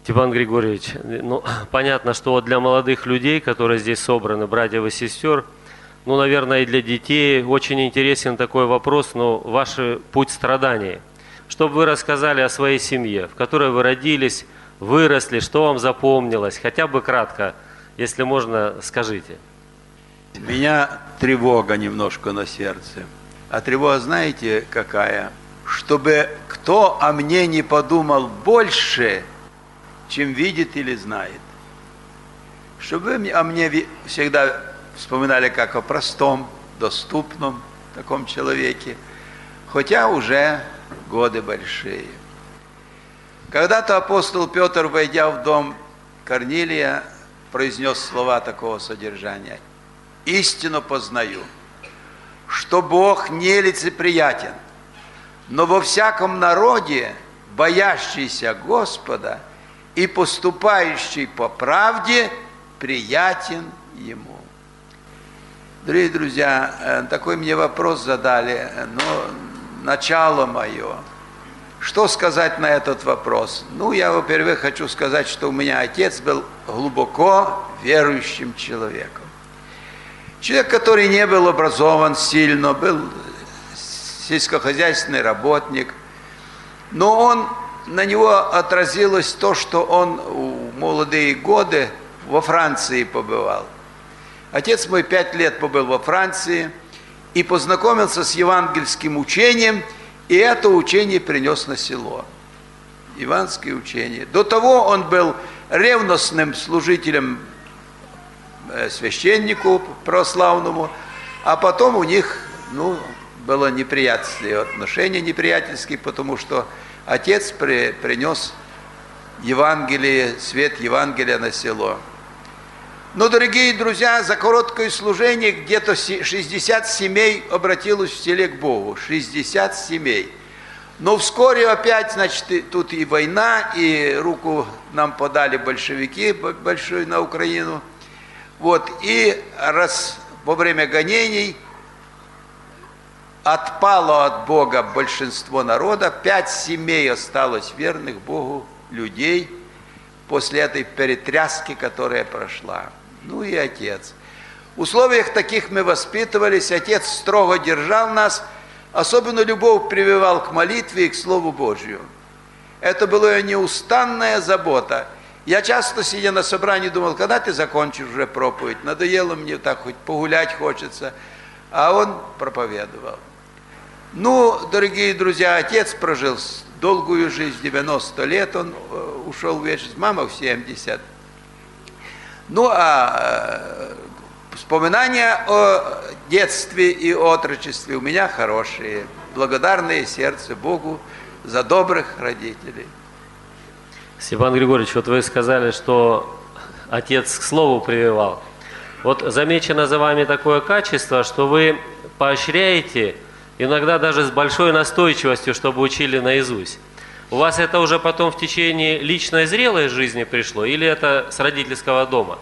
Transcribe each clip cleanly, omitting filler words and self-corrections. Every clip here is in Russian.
Степан Григорьевич, ну, понятно, что вот для молодых людей, которые здесь собраны, братьев и сестер, ну, наверное, и для детей очень интересен такой вопрос, но ваш путь страданий. Чтобы вы рассказали о своей семье, в которой вы родились, выросли, что вам запомнилось, хотя бы кратко, если можно, скажите. У меня тревога немножко на сердце. А тревога, знаете, какая? Чтобы кто о мне не подумал больше, чем видит или знает. Чтобы вы о мне всегда вспоминали как о простом, доступном таком человеке, хотя уже годы большие. Когда-то апостол Петр, войдя в дом Корнилия, произнес слова такого содержания: «Истину познаю, что Бог не лицеприятен, но во всяком народе, боящийся Господа и поступающий по правде, приятен Ему». Дорогие друзья, такой мне вопрос задали, но начало мое. Что сказать на этот вопрос? Ну, я, во-первых, хочу сказать, что у меня отец был глубоко верующим человеком. Человек, который не был образован сильно, был сельскохозяйственный работник, но на него отразилось то, что он в молодые годы во Франции побывал. Отец мой 5 лет побыл во Франции и познакомился с евангельским учением, и это учение принес на село. Евангельское учение. До того он был ревностным служителем священнику православному, а потом у них, было неприятельские отношения, неприятельские, потому что отец принес Евангелие, свет Евангелия на село. Но, дорогие друзья, за короткое служение где-то 60 семей обратилось в селе к Богу. 60 семей. Но вскоре опять, значит, тут и война, и руку нам подали большевики большой на Украину. Вот, и раз во время гонений отпало от Бога большинство народа, 5 семей осталось верных Богу людей после этой перетряски, которая прошла. Ну и отец. В условиях таких мы воспитывались, отец строго держал нас, особенно любовь прививал к молитве и к Слову Божью. Это была неустанная забота. Я часто, сидя на собрании, думал, когда ты закончишь уже проповедь, надоело мне так, хоть погулять хочется, а он проповедовал. Ну, дорогие друзья, отец прожил долгую жизнь, 90 лет он ушел в вечность, мама в 70. Ну, а вспоминания о детстве и отрочестве у меня хорошие, благодарное сердце Богу за добрых родителей. Степан Григорьевич, вот вы сказали, что отец к слову прививал. Вот замечено за вами такое качество, что вы поощряете, иногда даже с большой настойчивостью, чтобы учили наизусть. У вас это уже потом в течение личной зрелой жизни пришло, или это с родительского дома?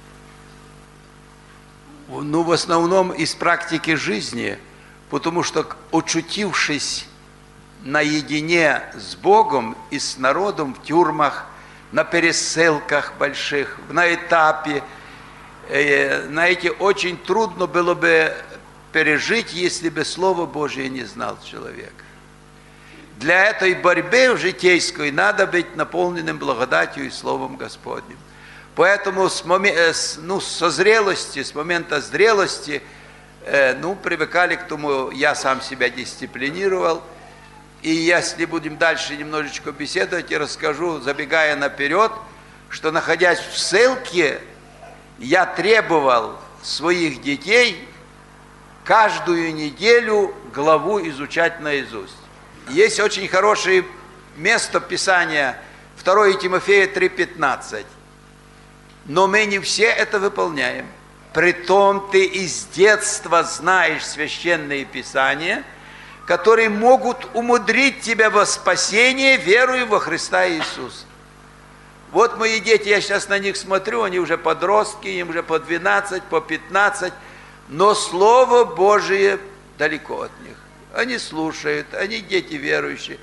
Ну, в основном из практики жизни, потому что, очутившись наедине с Богом и с народом в тюрьмах, на пересылках больших, на этапе, знаете, очень трудно было бы пережить, если бы Слово Божие не знал человек. Для этой борьбы житейской надо быть наполненным благодатью и Словом Господним. Поэтому со зрелости, с момента зрелости, привыкали к тому, я сам себя дисциплинировал. И если будем дальше немножечко беседовать, я расскажу, забегая наперед, что, находясь в ссылке, я требовал своих детей каждую неделю главу изучать наизусть. Есть очень хорошее место Писания, 2 Тимофея 3,15. Но мы не все это выполняем. Притом ты из детства знаешь священные Писания, которые могут умудрить тебя во спасение, веруя во Христа Иисуса. Вот мои дети, я сейчас на них смотрю, они уже подростки, им уже по 12, по 15, но Слово Божие далеко от них. Они слушают, они дети верующие,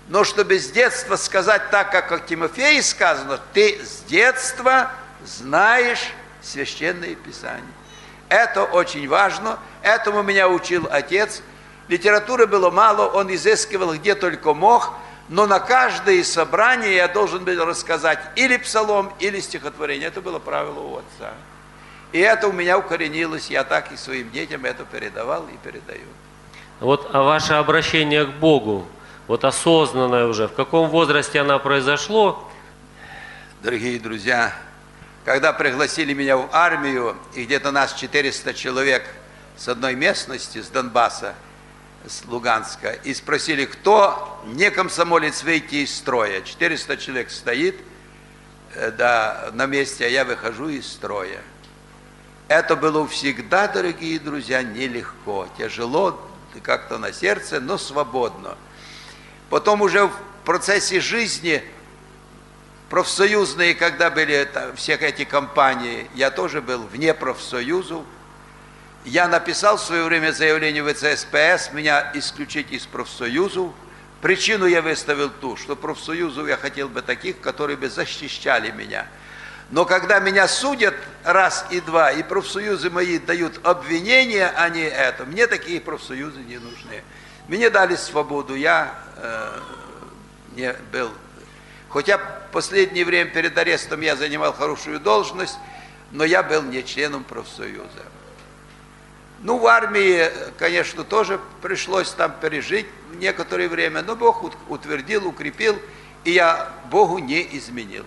Но чтобы с детства сказать так, как о Тимофее сказано, ты с детства знаешь Священное Писание. Это очень важно. Этому меня учил отец. Литературы было мало, он изыскивал где только мог, но на каждое собрание я должен был рассказать или псалом, или стихотворение. Это было правило у отца. И это у меня укоренилось, я так и своим детям это передавал и передаю. Вот а ваше обращение к Богу, вот осознанное уже, в каком возрасте оно произошло? Дорогие друзья, когда пригласили меня в армию, и где-то нас 400 человек с одной местности, с Донбасса, с Луганска, и спросили, кто не комсомолец выйти из строя. 400 человек стоит на месте, а я выхожу из строя. Это было всегда, дорогие друзья, нелегко, тяжело, как-то на сердце, но свободно. Потом уже в процессе жизни профсоюзные, когда были все эти компании, я тоже был вне профсоюзов. Я написал в свое время заявление в ВЦСПС, меня исключить из профсоюзов. Причину я выставил ту, что профсоюзов я хотел бы таких, которые бы защищали меня. Но когда меня судят раз и два, и профсоюзы мои дают обвинения, а не это, мне такие профсоюзы не нужны. Мне дали свободу, я не был... Хотя в последнее время перед арестом я занимал хорошую должность, но я был не членом профсоюза. Ну, в армии, конечно, тоже пришлось там пережить некоторое время, но Бог утвердил, укрепил, и я Богу не изменил.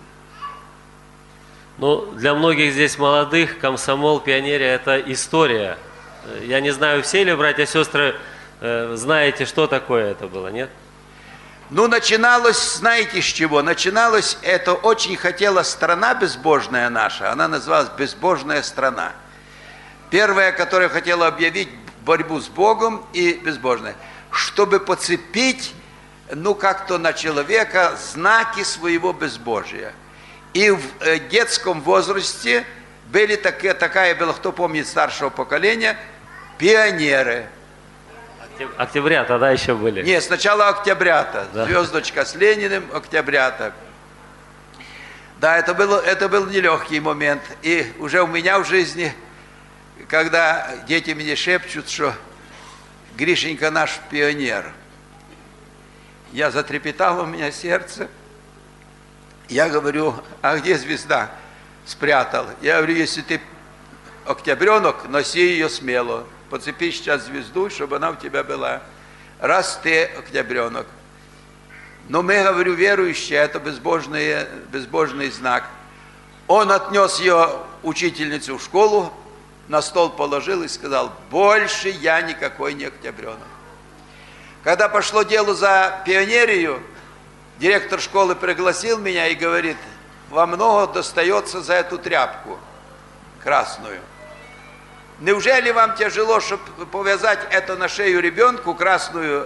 Ну, для многих здесь молодых комсомол, пионерия – это история. Я не знаю, все ли братья и сестры знаете, что такое это было, нет? Ну, начиналось, знаете с чего? Начиналось, это очень хотела страна безбожная наша, она называлась «Безбожная страна». Первая, которая хотела объявить борьбу с Богом и безбожной, чтобы подцепить, ну, как-то на человека знаки своего безбожия. И в детском возрасте были такая была, кто помнит старшего поколения, пионеры. Октября тогда еще были. Нет, сначала октябрята, да. Звездочка с Лениным, октябрята. Да, это был нелегкий момент. И уже у меня в жизни, когда дети мне шепчут, что Гришенька наш пионер, я затрепетал, у меня сердце. Я говорю, а где звезда? Спрятал. Я говорю, если ты октябренок, носи ее смело. Поцепи сейчас звезду, чтобы она у тебя была. Раз ты октябренок. Но мы, говорю, верующие, это безбожный знак. Он отнес ее, учительницу, в школу, на стол положил и сказал, больше я никакой не октябренок. Когда пошло дело за пионерию, директор школы пригласил меня и говорит, вам много достается за эту тряпку красную. Неужели вам тяжело, чтобы повязать это на шею ребенку, красную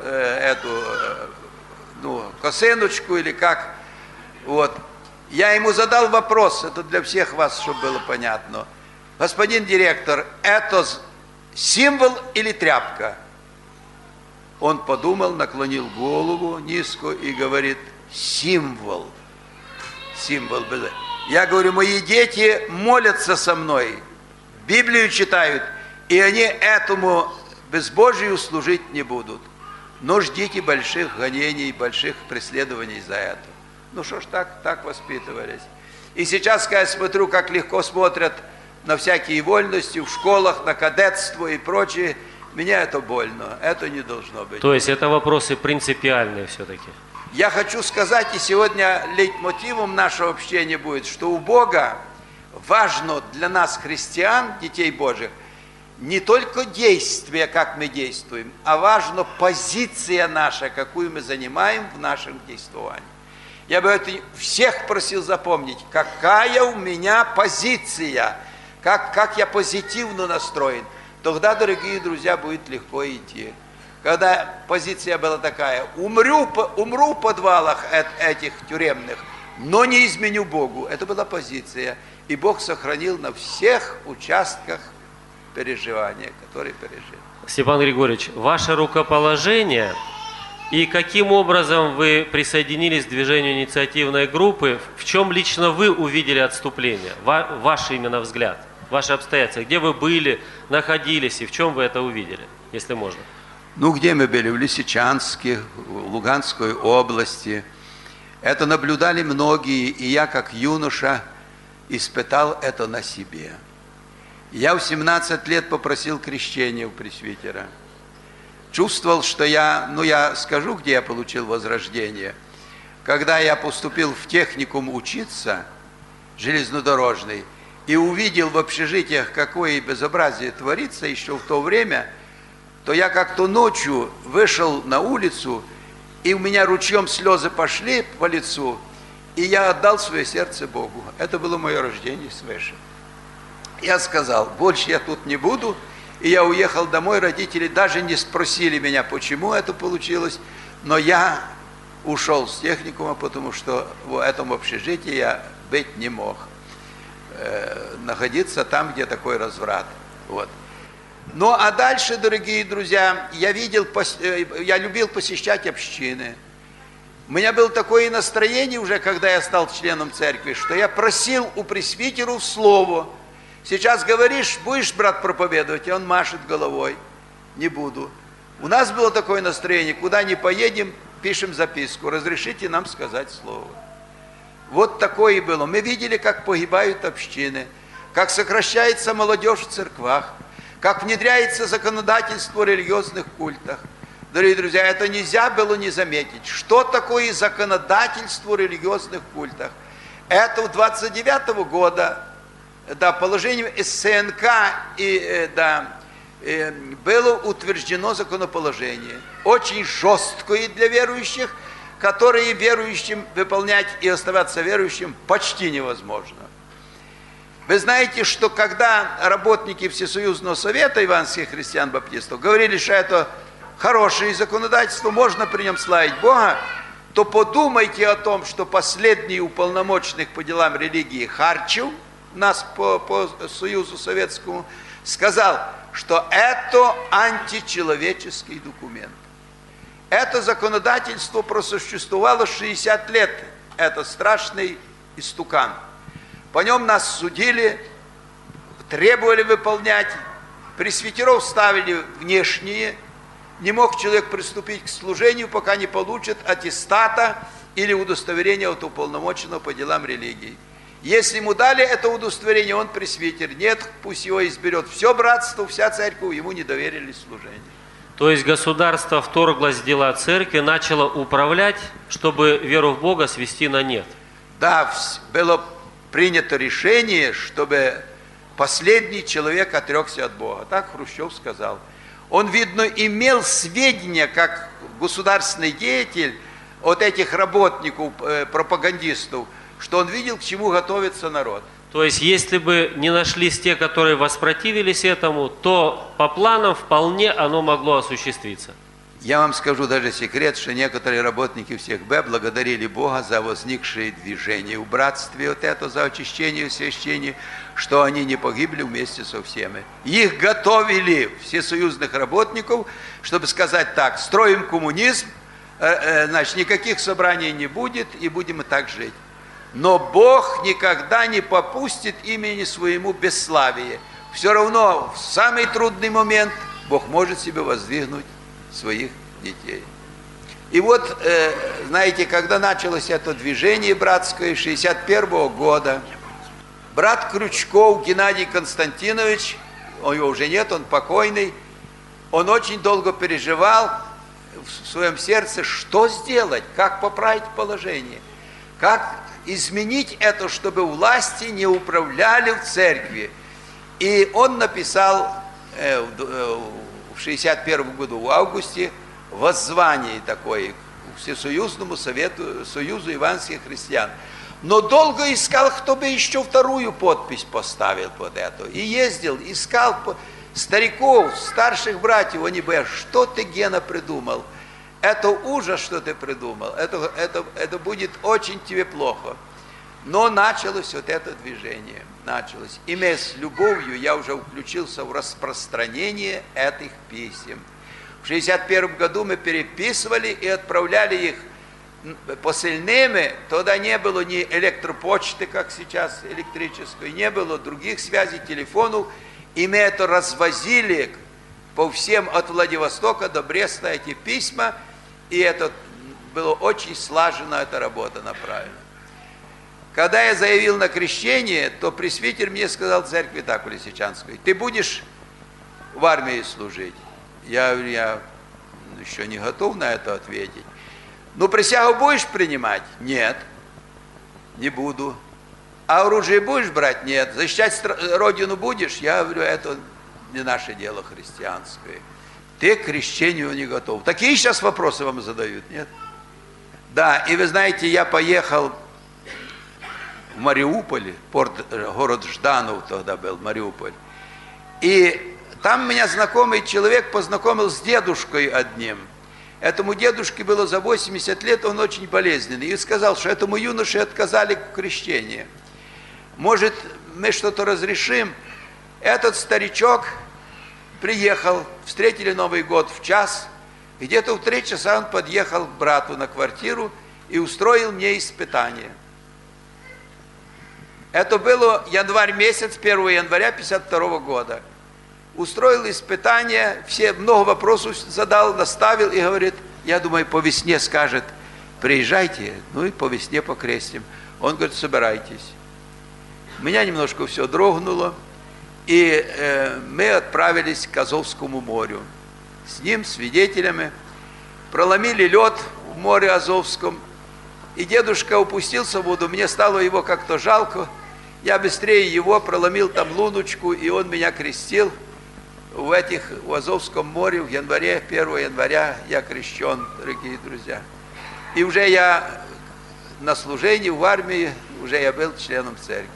косыночку или как? Вот. Я ему задал вопрос, это для всех вас, чтобы было понятно. Господин директор, это символ или тряпка? Он подумал, наклонил голову низко и говорит, символ. Символ. Я говорю, мои дети молятся со мной, Библию читают, и они этому безбожию служить не будут. Но ждите больших гонений, больших преследований за это. Ну что ж, так воспитывались. И сейчас, когда я смотрю, как легко смотрят на всякие вольности в школах, на кадетство и прочее, меня это больно, это не должно быть. То есть это вопросы принципиальные все-таки? Я хочу сказать, и сегодня лейтмотивом нашего общения будет, что у Бога важно для нас, христиан, детей Божьих, не только действие, как мы действуем, а важна позиция наша, какую мы занимаем в нашем действовании. Я бы это всех просил запомнить, какая у меня позиция, как я позитивно настроен. Тогда, дорогие друзья, будет легко идти. Когда позиция была такая, умру в подвалах этих тюремных, но не изменю Богу. Это была позиция. И Бог сохранил на всех участках переживания, которые пережили. Степан Григорьевич, ваше рукоположение И каким образом вы присоединились к движению инициативной группы? В чем лично вы увидели отступление? Ваш именно взгляд, ваши обстоятельства. Где вы были, находились и в чем вы это увидели, если можно? Ну, где мы были? В Лисичанске, в Луганской области. Это наблюдали многие, и я, как юноша, испытал это на себе. Я в 17 лет попросил крещения у пресвитера. Чувствовал, что я скажу, где я получил возрождение. Когда я поступил в техникум учиться, железнодорожный, и увидел в общежитиях, какое безобразие творится еще в то время, то я как-то ночью вышел на улицу, и у меня ручьем слезы пошли по лицу, и я отдал свое сердце Богу. Это было мое рождение свыше. Я сказал, больше я тут не буду. И я уехал домой, родители даже не спросили меня, почему это получилось, но я ушел с техникума, потому что в этом общежитии я быть не мог, находиться там, где такой разврат. Вот. Ну а дальше, дорогие друзья, я любил посещать общины. У меня было такое настроение уже, когда я стал членом церкви, что я просил у пресвитеров слово. Сейчас говоришь, будешь, брат, проповедовать, и он машет головой. Не буду. У нас было такое настроение, куда ни поедем, пишем записку, разрешите нам сказать слово. Вот такое и было. Мы видели, как погибают общины, как сокращается молодежь в церквах, как внедряется законодательство в религиозных культах. Дорогие друзья, это нельзя было не заметить. Что такое законодательство в религиозных культах? Это в 29-го года, да, положением СНК было утверждено законоположение, очень жесткое для верующих, которые верующим выполнять и оставаться верующим почти невозможно. Вы знаете, что когда работники Всесоюзного совета евангельских христиан-баптистов говорили, что это хорошее законодательство, можно при нем славить Бога, то подумайте о том, что последний уполномоченный по делам религии Харчев, нас по Союзу Советскому, сказал, что это античеловеческий документ. Это законодательство просуществовало 60 лет. Это страшный истукан. По нем нас судили, требовали выполнять, пресвитеров ставили внешние. Не мог человек приступить к служению, пока не получит аттестата или удостоверения от уполномоченного по делам религии. Если ему дали это удостоверение, он пресвитер. Нет, пусть его изберет все братство, вся церковь, ему не доверили служение. То есть государство вторглось в дела церкви, начало управлять, чтобы веру в Бога свести на нет. Да, было принято решение, чтобы последний человек отрекся от Бога. Так Хрущев сказал. Он, видно, имел сведения, как государственный деятель, от этих работников, пропагандистов, что он видел, к чему готовится народ. То есть, если бы не нашлись те, которые воспротивились этому, то по планам вполне оно могло осуществиться. Я вам скажу даже секрет, что некоторые работники всех Б благодарили Бога за возникшее движение в братстве, вот это, за очищение священия, что они не погибли вместе со всеми. Их готовили, всесоюзных работников, чтобы сказать так, строим коммунизм, значит, никаких собраний не будет, и будем и так жить. Но Бог никогда не попустит имени своему бесславие. Все равно в самый трудный момент Бог может себе воздвигнуть своих детей. И вот, знаете, когда началось это движение братское, 61-го года, брат Крючков Геннадий Константинович, его уже нет, он покойный, он очень долго переживал в своем сердце, что сделать, как поправить положение, как изменить это, чтобы власти не управляли в церкви. И он написал в 61 году в августе воззвание такое к Всесоюзному совету, Союзу евангельских христиан. Но долго искал, кто бы еще вторую подпись поставил под это. И ездил, искал стариков, старших братьев, они бы, что ты, Гена, придумал? Это ужас, что ты придумал, это будет очень тебе плохо. Но началось вот это движение, началось. Имея с любовью, я уже включился в распространение этих писем. В 1961 году мы переписывали и отправляли их посыльными. Тогда не было ни электропочты, как сейчас, электрической, не было других связей, телефонов. И мы это развозили по всем от Владивостока до Бреста, эти письма. И это было очень слаженно, эта работа направлена. Когда я заявил на крещение, то пресвитер мне сказал в церкви так, у Лисичанской: ты будешь в армии служить? Я говорю, я еще не готов на это ответить. Ну, присягу будешь принимать? Нет, не буду. А оружие будешь брать? Нет. Защищать родину будешь? Я говорю, это не наше дело христианское. Ты к крещению не готов. Такие сейчас вопросы вам задают, нет? Да, и вы знаете, я поехал в Мариуполь, город Жданов тогда был, Мариуполь. И там меня знакомый человек познакомил с дедушкой одним. Этому дедушке было за 80 лет, он очень болезненный. И сказал, что этому юноше отказали в крещении. Может, мы что-то разрешим? Этот старичок приехал, встретили Новый год в час. Где-то в 3 часа он подъехал к брату на квартиру и устроил мне испытание. Это было январь месяц, 1 января 1952 года. Устроил испытание, много вопросов задал, наставил и говорит, я думаю, по весне скажет, приезжайте, ну и по весне покрестим. Он говорит, собирайтесь. Меня немножко все дрогнуло, и мы отправились к Азовскому морю. С ним, свидетелями, проломили лед в море Азовском, и дедушка упустился в воду, мне стало его как-то жалко, я быстрее его проломил там луночку, и он меня крестил. В Азовском море в январе, 1 января я крещен, дорогие друзья. И уже я на служении в армии, уже я был членом церкви.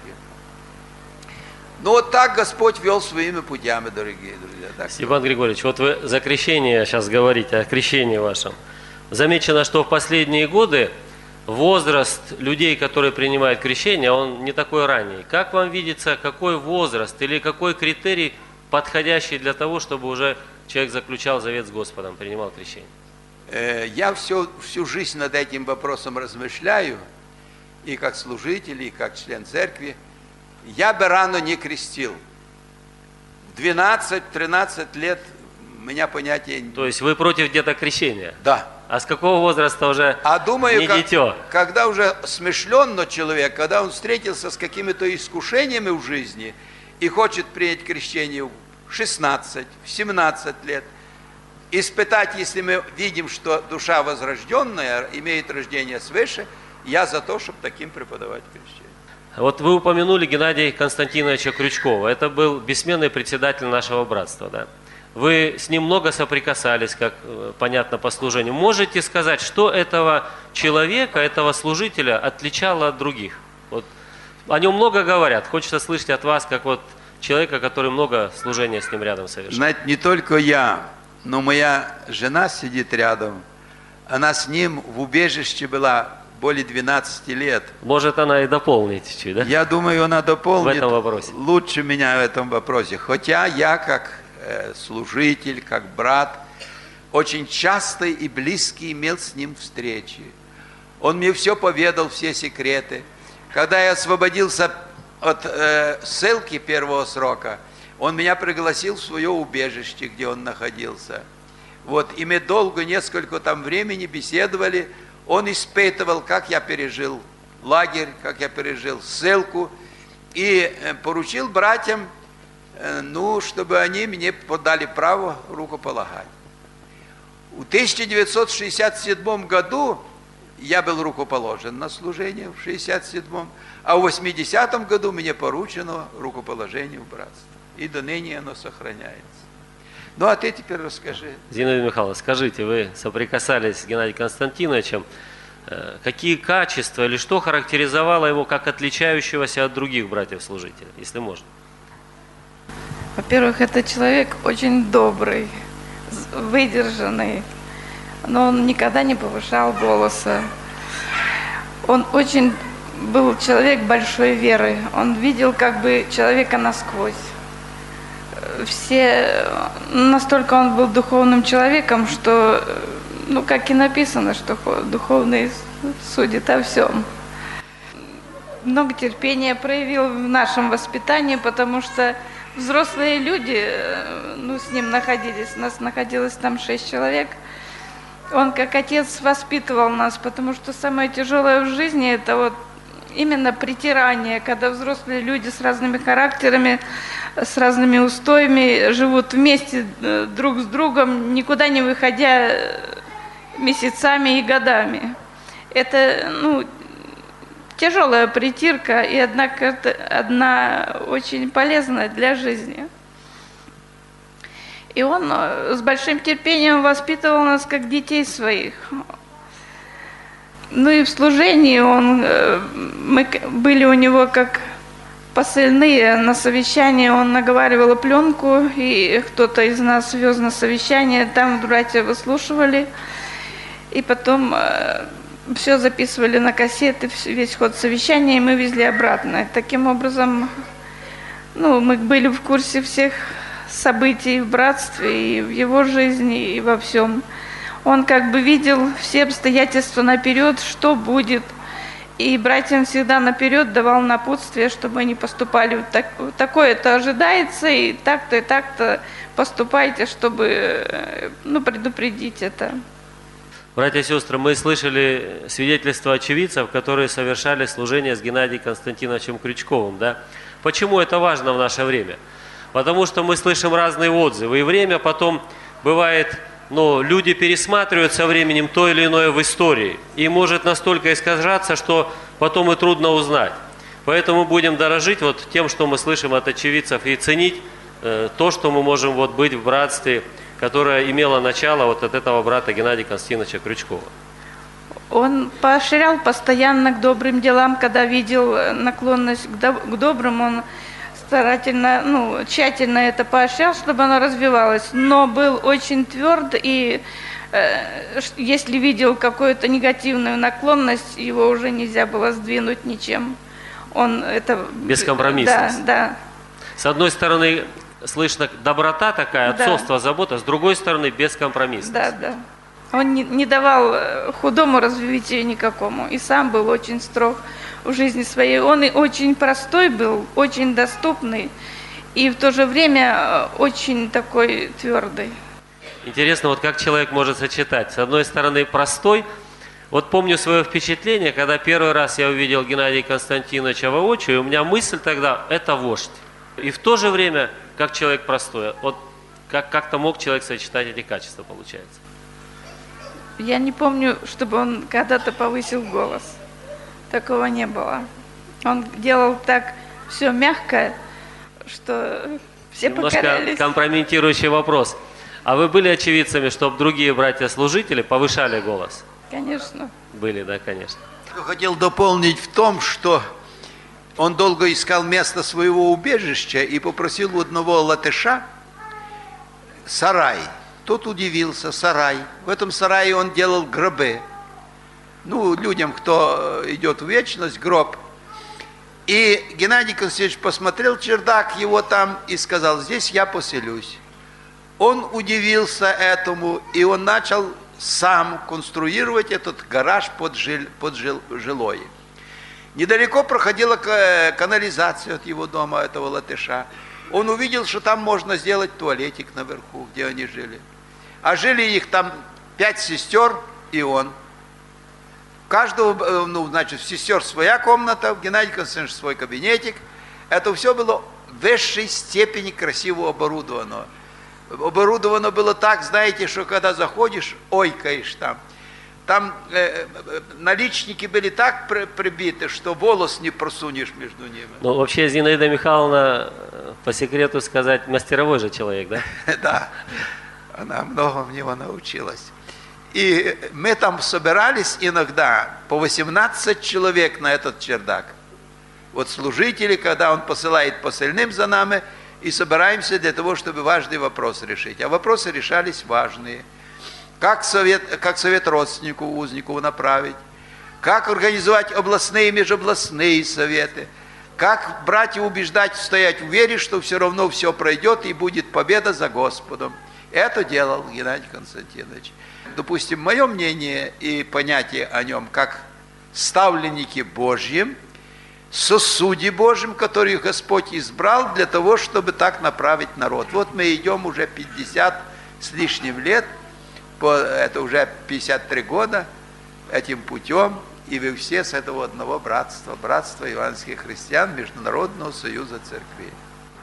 Ну вот так Господь вел своими путями, дорогие друзья. Так. Степан Григорьевич, вот вы за крещение сейчас говорите, о крещении вашем. Замечено, что в последние годы возраст людей, которые принимают крещение, он не такой ранний. Как вам видится, какой возраст или какой критерий подходящий для того, чтобы уже человек заключал завет с Господом, принимал крещение? Я всю жизнь над этим вопросом размышляю, и как служитель, и как член церкви. Я бы рано не крестил. В 12-13 лет у меня понятие... То есть вы против где-то крещения? Да. А с какого возраста уже думаю, не дитё? Когда уже смышленно человек, когда он встретился с какими-то искушениями в жизни и хочет принять крещение в 16, в 17 лет, испытать, если мы видим, что душа возрожденная, имеет рождение свыше, я за то, чтобы таким преподавать крещение. Вот вы упомянули Геннадия Константиновича Крючкова. Это был бессменный председатель нашего братства, да? Вы с ним много соприкасались, как понятно по служению. Можете сказать, что этого человека, этого служителя отличало от других? Вот о нем много говорят. Хочется слышать от вас, как вот человека, который много служения с ним рядом совершил. Знаете, не только я, но моя жена сидит рядом. Она с ним в убежище была более 12 лет. Может, она и дополнит чуть-чуть, да? Я думаю, она дополнит в этом вопросе. Лучше меня в этом вопросе. Хотя я, как служитель, как брат, очень часто и близко имел с ним встречи. Он мне все поведал, все секреты. Когда я освободился от ссылки первого срока, он меня пригласил в свое убежище, где он находился. Вот, и мы долго, несколько там времени беседовали. Он испытывал, как я пережил лагерь, как я пережил ссылку, и поручил братьям, чтобы они мне подали право рукополагать. В 1967 году я был рукоположен на служение, в 1967, а в 80-м году мне поручено рукоположение в братство. И до ныне оно сохраняется. Ну, а ты теперь расскажи. Зинаида Михайловна, скажите, вы соприкасались с Геннадием Константиновичем. Какие качества или что характеризовало его как отличающегося от других братьев-служителей, если можно? Во-первых, это человек очень добрый, выдержанный, но он никогда не повышал голоса. Он очень был человек большой веры, он видел как бы человека насквозь. все, настолько он был духовным человеком, что, ну, как и написано, что духовный судит о всем. Много терпения проявил в нашем воспитании, потому что взрослые люди, ну, с ним находились, нас находилось там 6 человек. Он как отец воспитывал нас, потому что самое тяжелое в жизни – это вот именно притирание, когда взрослые люди с разными характерами, с разными устоями живут вместе друг с другом, никуда не выходя месяцами и годами. Это, ну, тяжелая притирка, и однако одна очень полезная для жизни. И он с большим терпением воспитывал нас как детей своих. Ну и в служении мы были у него как посыльные на совещание, он наговаривал пленку, и кто-то из нас вез на совещание, там братья выслушивали, и потом все записывали на кассеты, весь ход совещания, и мы везли обратно. И таким образом, ну, мы были в курсе всех событий в братстве, и в его жизни, и во всем. Он как бы видел все обстоятельства наперед, что будет. И братьям всегда наперед давал напутствие, чтобы они поступали такое-то ожидается, и так-то поступайте, чтобы, ну, предупредить это. Братья и сестры, мы слышали свидетельства очевидцев, которые совершали служение с Геннадием Константиновичем Крючковым. Да? Почему это важно в наше время? Потому что мы слышим разные отзывы, и время потом бывает, ну, люди пересматривают со временем то или иное в истории, и может настолько искажаться, что потом и трудно узнать. Поэтому будем дорожить вот тем, что мы слышим от очевидцев, и ценить то, что мы можем вот быть в братстве, которое имело начало вот от этого брата Геннадия Константиновича Крючкова. Он поощрял постоянно к добрым делам, когда видел наклонность к добрым, он старательно, ну, тщательно это поощрял, чтобы оно развивалось, но был очень тверд, и если видел какую-то негативную наклонность, его уже нельзя было сдвинуть ничем. Он это... Бескомпромиссность. Да. С одной стороны, слышно доброта такая, отцовство, да. забота, с другой стороны, бескомпромиссность. Да. Он не давал худому развитию никакому, и сам был очень строг в жизни своей. Он и очень простой был, очень доступный, и в то же время очень такой твердый. Интересно, вот как человек может сочетать. С одной стороны, простой. Вот помню свое впечатление, когда первый раз я увидел Геннадия Константиновича воочию, и у меня мысль тогда – это вождь. И в то же время, как человек простой. Вот как-то мог человек сочетать эти качества, получается. Я не помню, чтобы он когда-то повысил голос. Такого не было. Он делал так все мягко, что все покорялись. Немножко компрометирующий вопрос. А вы были очевидцами, чтобы другие братья-служители повышали голос? Конечно. Были, да, конечно. Хотел дополнить в том, что он долго искал место своего убежища и попросил у одного латыша сарай. Тот удивился, сарай. В этом сарае он делал гробы. Ну, людям, кто идет в вечность, гроб. И Геннадий Константинович посмотрел чердак его там и сказал: здесь я поселюсь. Он удивился этому, и он начал сам конструировать этот гараж под жилой. Недалеко проходила канализация от его дома, этого латыша. Он увидел, что там можно сделать туалетик наверху, где они жили. А жили их там 5 сестер и он. Каждого, ну, значит, сестер своя комната, Геннадий Константинович свой кабинетик. Это все было в высшей степени красиво оборудовано. Оборудовано было так, знаете, что когда заходишь, ойкаешь там. Там наличники были так прибиты, что волос не просунешь между ними. Ну, вообще, Зинаида Михайловна, по секрету сказать, мастеровой же человек, да? Да, она много в него научилась. И мы там собирались иногда по 18 человек на этот чердак. Вот служители, когда он посылает посыльным за нами, и собираемся для того, чтобы важный вопрос решить. А вопросы решались важные. Как совет родственнику, узнику направить, как организовать областные и межобластные советы, Как братья убеждать, стоять в вере, что все равно все пройдет и будет победа за Господом. Это делал Геннадий Константинович. Допустим, мое мнение и понятие о нем как ставленники Божьим, сосуде Божьим, который Господь избрал для того, чтобы так направить народ. Вот мы идем уже 50 с лишним лет, это уже 53 года этим путем, и вы все с этого одного братства, братства евангельских христиан, Международного союза церквей.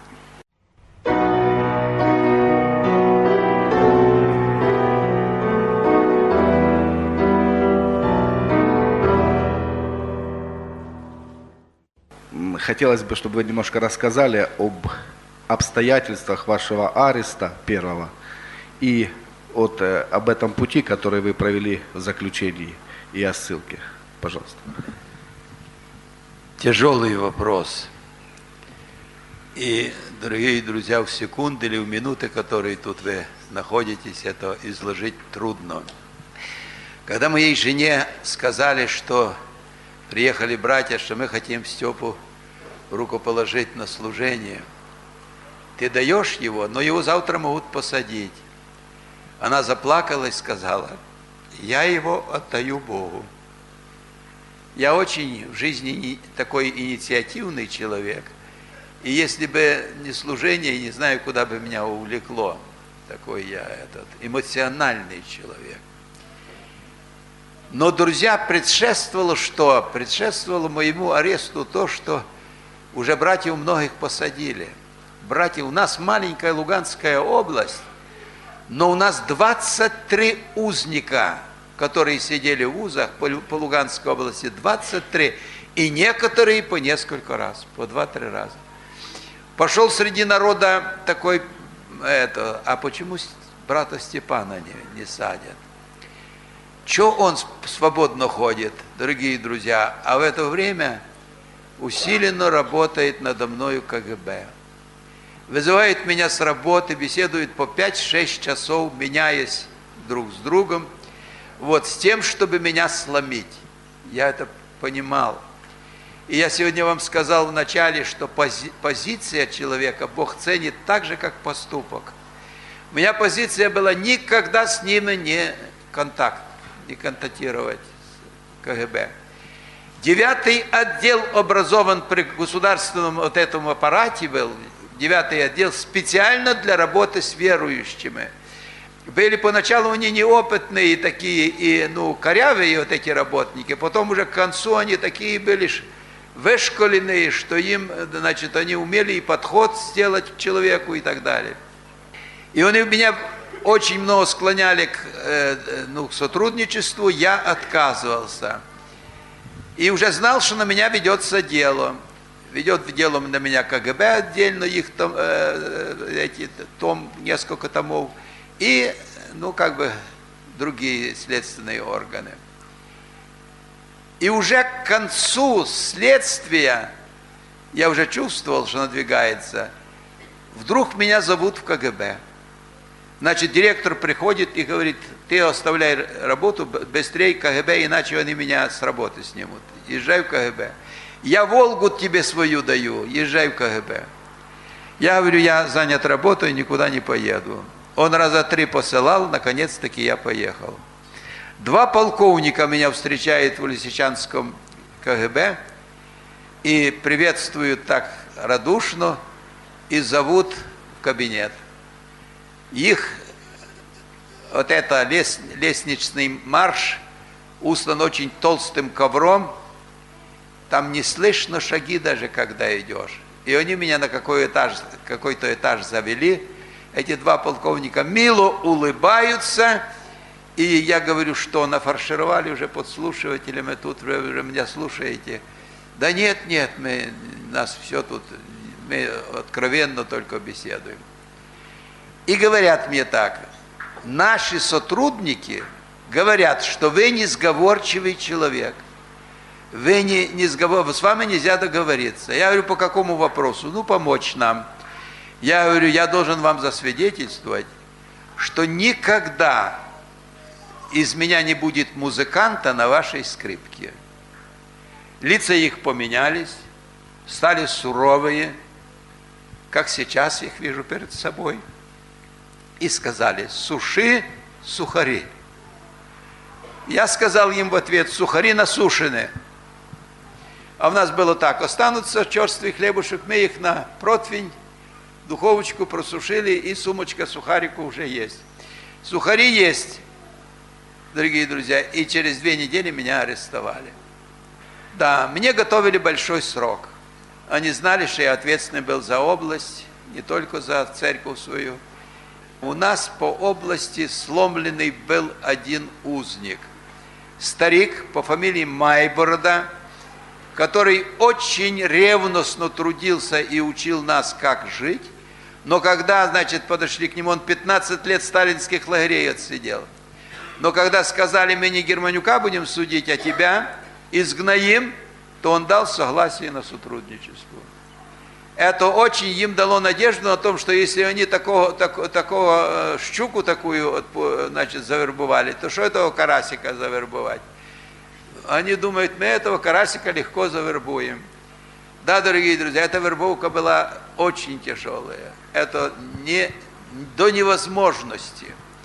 Хотелось бы, чтобы вы немножко рассказали об обстоятельствах вашего ареста первого и об этом пути, который вы провели в заключении, и о ссылке. Пожалуйста. Тяжелый вопрос. И, дорогие друзья, в секунды или в минуты, которые тут вы находитесь, это изложить трудно. Когда моей жене сказали, что приехали братья, что мы хотим Степу руку положить на служение, ты даешь его, но его завтра могут посадить. Она заплакала и сказала: я его отдаю Богу. Я очень в жизни такой инициативный человек, и если бы не служение, не знаю, куда бы меня увлекло. Такой я эмоциональный человек. Но, друзья, предшествовало что? Предшествовало моему аресту то, что уже братьев многих посадили. Братья, у нас маленькая Луганская область, но у нас 23 узника, которые сидели в вузах по Луганской области, 23, и некоторые по несколько раз, по 2-3 раза. Пошел среди народа такой, а почему брата Степана не садят? Че он свободно ходит, дорогие друзья, а в это время усиленно работает надо мною КГБ. Вызывает меня с работы, беседует по 5-6 часов, меняясь друг с другом, с тем, чтобы меня сломить. Я это понимал. И я сегодня вам сказал в начале, что позиция человека Бог ценит так же, как поступок. У меня позиция была никогда с ними не контактировать с КГБ. 9-й отдел образован при государственном этом аппарате был, 9-й отдел специально для работы с верующими. Были поначалу они неопытные такие, и корявые эти работники, потом уже к концу они такие были вышколенные, что им, они умели и подход сделать к человеку и так далее. И они меня очень много склоняли к сотрудничеству, я отказывался. И уже знал, что на меня ведется дело. Ведет дело на меня КГБ отдельно, их несколько томов, и, другие следственные органы. И уже к концу следствия, я уже чувствовал, что надвигается, вдруг меня зовут в КГБ. Значит, директор приходит и говорит: ты оставляй работу, быстрее КГБ, иначе они меня с работы снимут. Езжай в КГБ. Я Волгу тебе свою даю, езжай в КГБ. Я говорю: я занят работой, никуда не поеду. Он раза 3 посылал, наконец-таки я поехал. 2 полковника меня встречают в Лисичанском КГБ и приветствуют так радушно и зовут в кабинет. Их лестничный марш устлан очень толстым ковром, там не слышно шаги даже, когда идешь. И они меня на какой-то этаж завели. Эти 2 полковника мило улыбаются, и я говорю: что, нафаршировали уже подслушивателями, тут вы меня слушаете? Да нет, нас все тут, мы откровенно только беседуем. И говорят мне так: наши сотрудники говорят, что вы несговорчивый человек. Вы с вами нельзя договориться. Я говорю: по какому вопросу? Помочь нам. Я говорю: я должен вам засвидетельствовать, что никогда из меня не будет музыканта на вашей скрипке. Лица их поменялись, стали суровые, как сейчас их вижу перед собой, и сказали: суши сухари. Я сказал им в ответ: сухари насушены. А у нас было так: останутся черствый хлебушек, мы их на противень, духовочку просушили, и сумочка сухарику уже есть. Сухари есть, дорогие друзья, и через 2 недели меня арестовали. Да, мне готовили большой срок. Они знали, что я ответственный был за область, не только за церковь свою. У нас по области сломленный был один узник. Старик по фамилии Майборода, который очень ревностно трудился и учил нас, как жить. Но когда, значит, подошли к нему, он 15 лет сталинских лагерей отсидел. Но когда сказали: мы не Германюка будем судить, а тебя изгноим, то он дал согласие на сотрудничество. Это очень им дало надежду на том, что если они такого щуку такую, значит, завербовали, то что этого карасика завербовать? Они думают: мы этого карасика легко завербуем. Да, дорогие друзья, эта вербовка была очень тяжелая. Это до невозможности.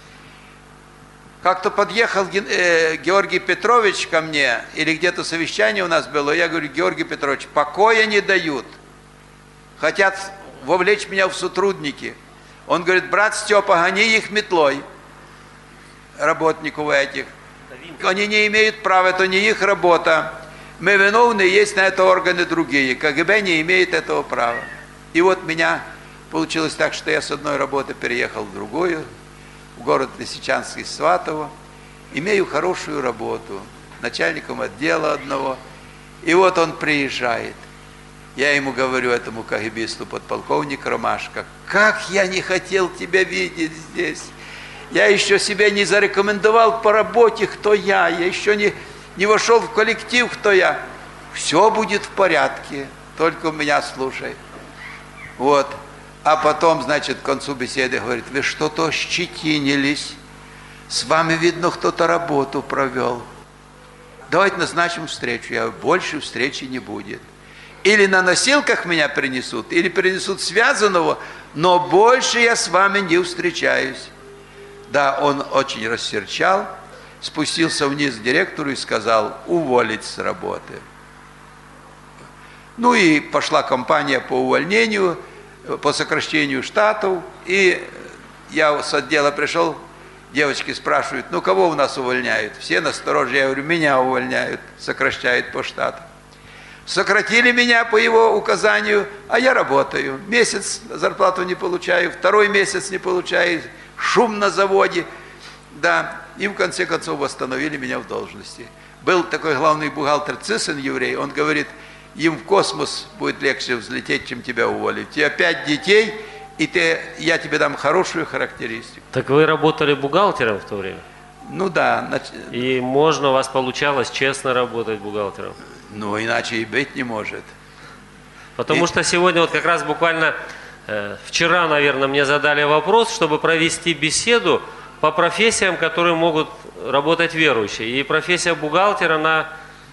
Как-то подъехал Георгий Петрович ко мне, или где-то совещание у нас было, я говорю: Георгий Петрович, покоя не дают. Хотят вовлечь меня в сотрудники. Он говорит: брат Степа, гони их метлой, работников этих. Они не имеют права, это не их работа. Мы виновны, есть на это органы другие. КГБ не имеет этого права. И вот меня получилось так, что я с одной работы переехал в другую, в город Лисичанск, Сватово. Имею хорошую работу, начальником отдела одного. И вот он приезжает. Я ему говорю, этому КГБисту, подполковник Ромашко: как я не хотел тебя видеть здесь. Я еще себя не зарекомендовал по работе, кто я еще не вошел в коллектив, кто я. Все будет в порядке, только меня слушай. Вот. А потом, значит, к концу беседы говорит: вы что-то ощетинились, с вами, видно, кто-то работу провел. Давайте назначим встречу. Я говорю: больше встречи не будет. Или на носилках меня принесут, или принесут связанного, но больше я с вами не встречаюсь. Да, он очень рассерчал, спустился вниз к директору и сказал: уволить с работы. Ну и пошла кампания по увольнению, по сокращению штатов. И я с отдела пришел, девочки спрашивают: ну кого у нас увольняют? Все настороже. Я говорю: меня увольняют, сокращают по штату. Сократили меня по его указанию, а я работаю. Месяц зарплату не получаю, 2-й месяц не получаю, шум на заводе. Да, и в конце концов восстановили меня в должности. Был такой главный бухгалтер Цисен, еврей, он говорит: им в космос будет легче взлететь, чем тебя уволить. У тебя 5 детей, и я тебе дам хорошую характеристику. Так вы работали бухгалтером в то время? Ну да. И можно, у вас получалось честно работать бухгалтером? Ну, иначе и быть не может. Потому что сегодня вот как раз буквально вчера, наверное, мне задали вопрос, чтобы провести беседу по профессиям, которые могут работать верующие. И профессия бухгалтера, она...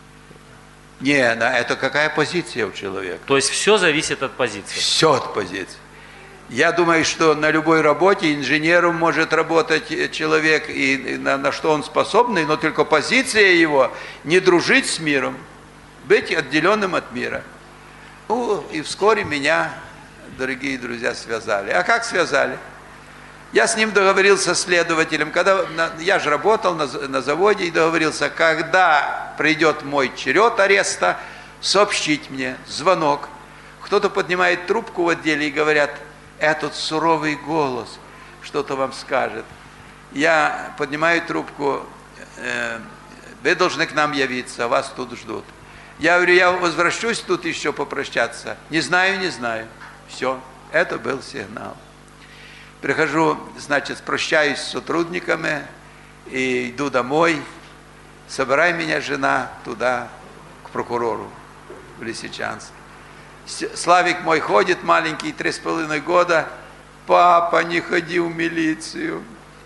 Не, это какая позиция у человека? То есть все зависит от позиции? Все от позиции. Я думаю, что на любой работе инженером может работать человек, и на что он способный, но только позиция его не дружить с миром, быть отделенным от мира. Ну, и вскоре меня, дорогие друзья, связали. А как связали? Я с ним договорился, с следователем, я же работал на заводе, и договорился: когда придет мой черед ареста, сообщить мне, звонок. Кто-то поднимает трубку в отделе и говорят: этот суровый голос что-то вам скажет. Я поднимаю трубку: вы должны к нам явиться, вас тут ждут. Я говорю: я возвращусь тут еще попрощаться. Не знаю. Все, это был сигнал. Прихожу, значит, прощаюсь с сотрудниками и иду домой. Собирай меня, жена, туда, к прокурору в Лисичанск. Славик мой ходит, маленький, 3,5 года. Папа, не ходи в милицию.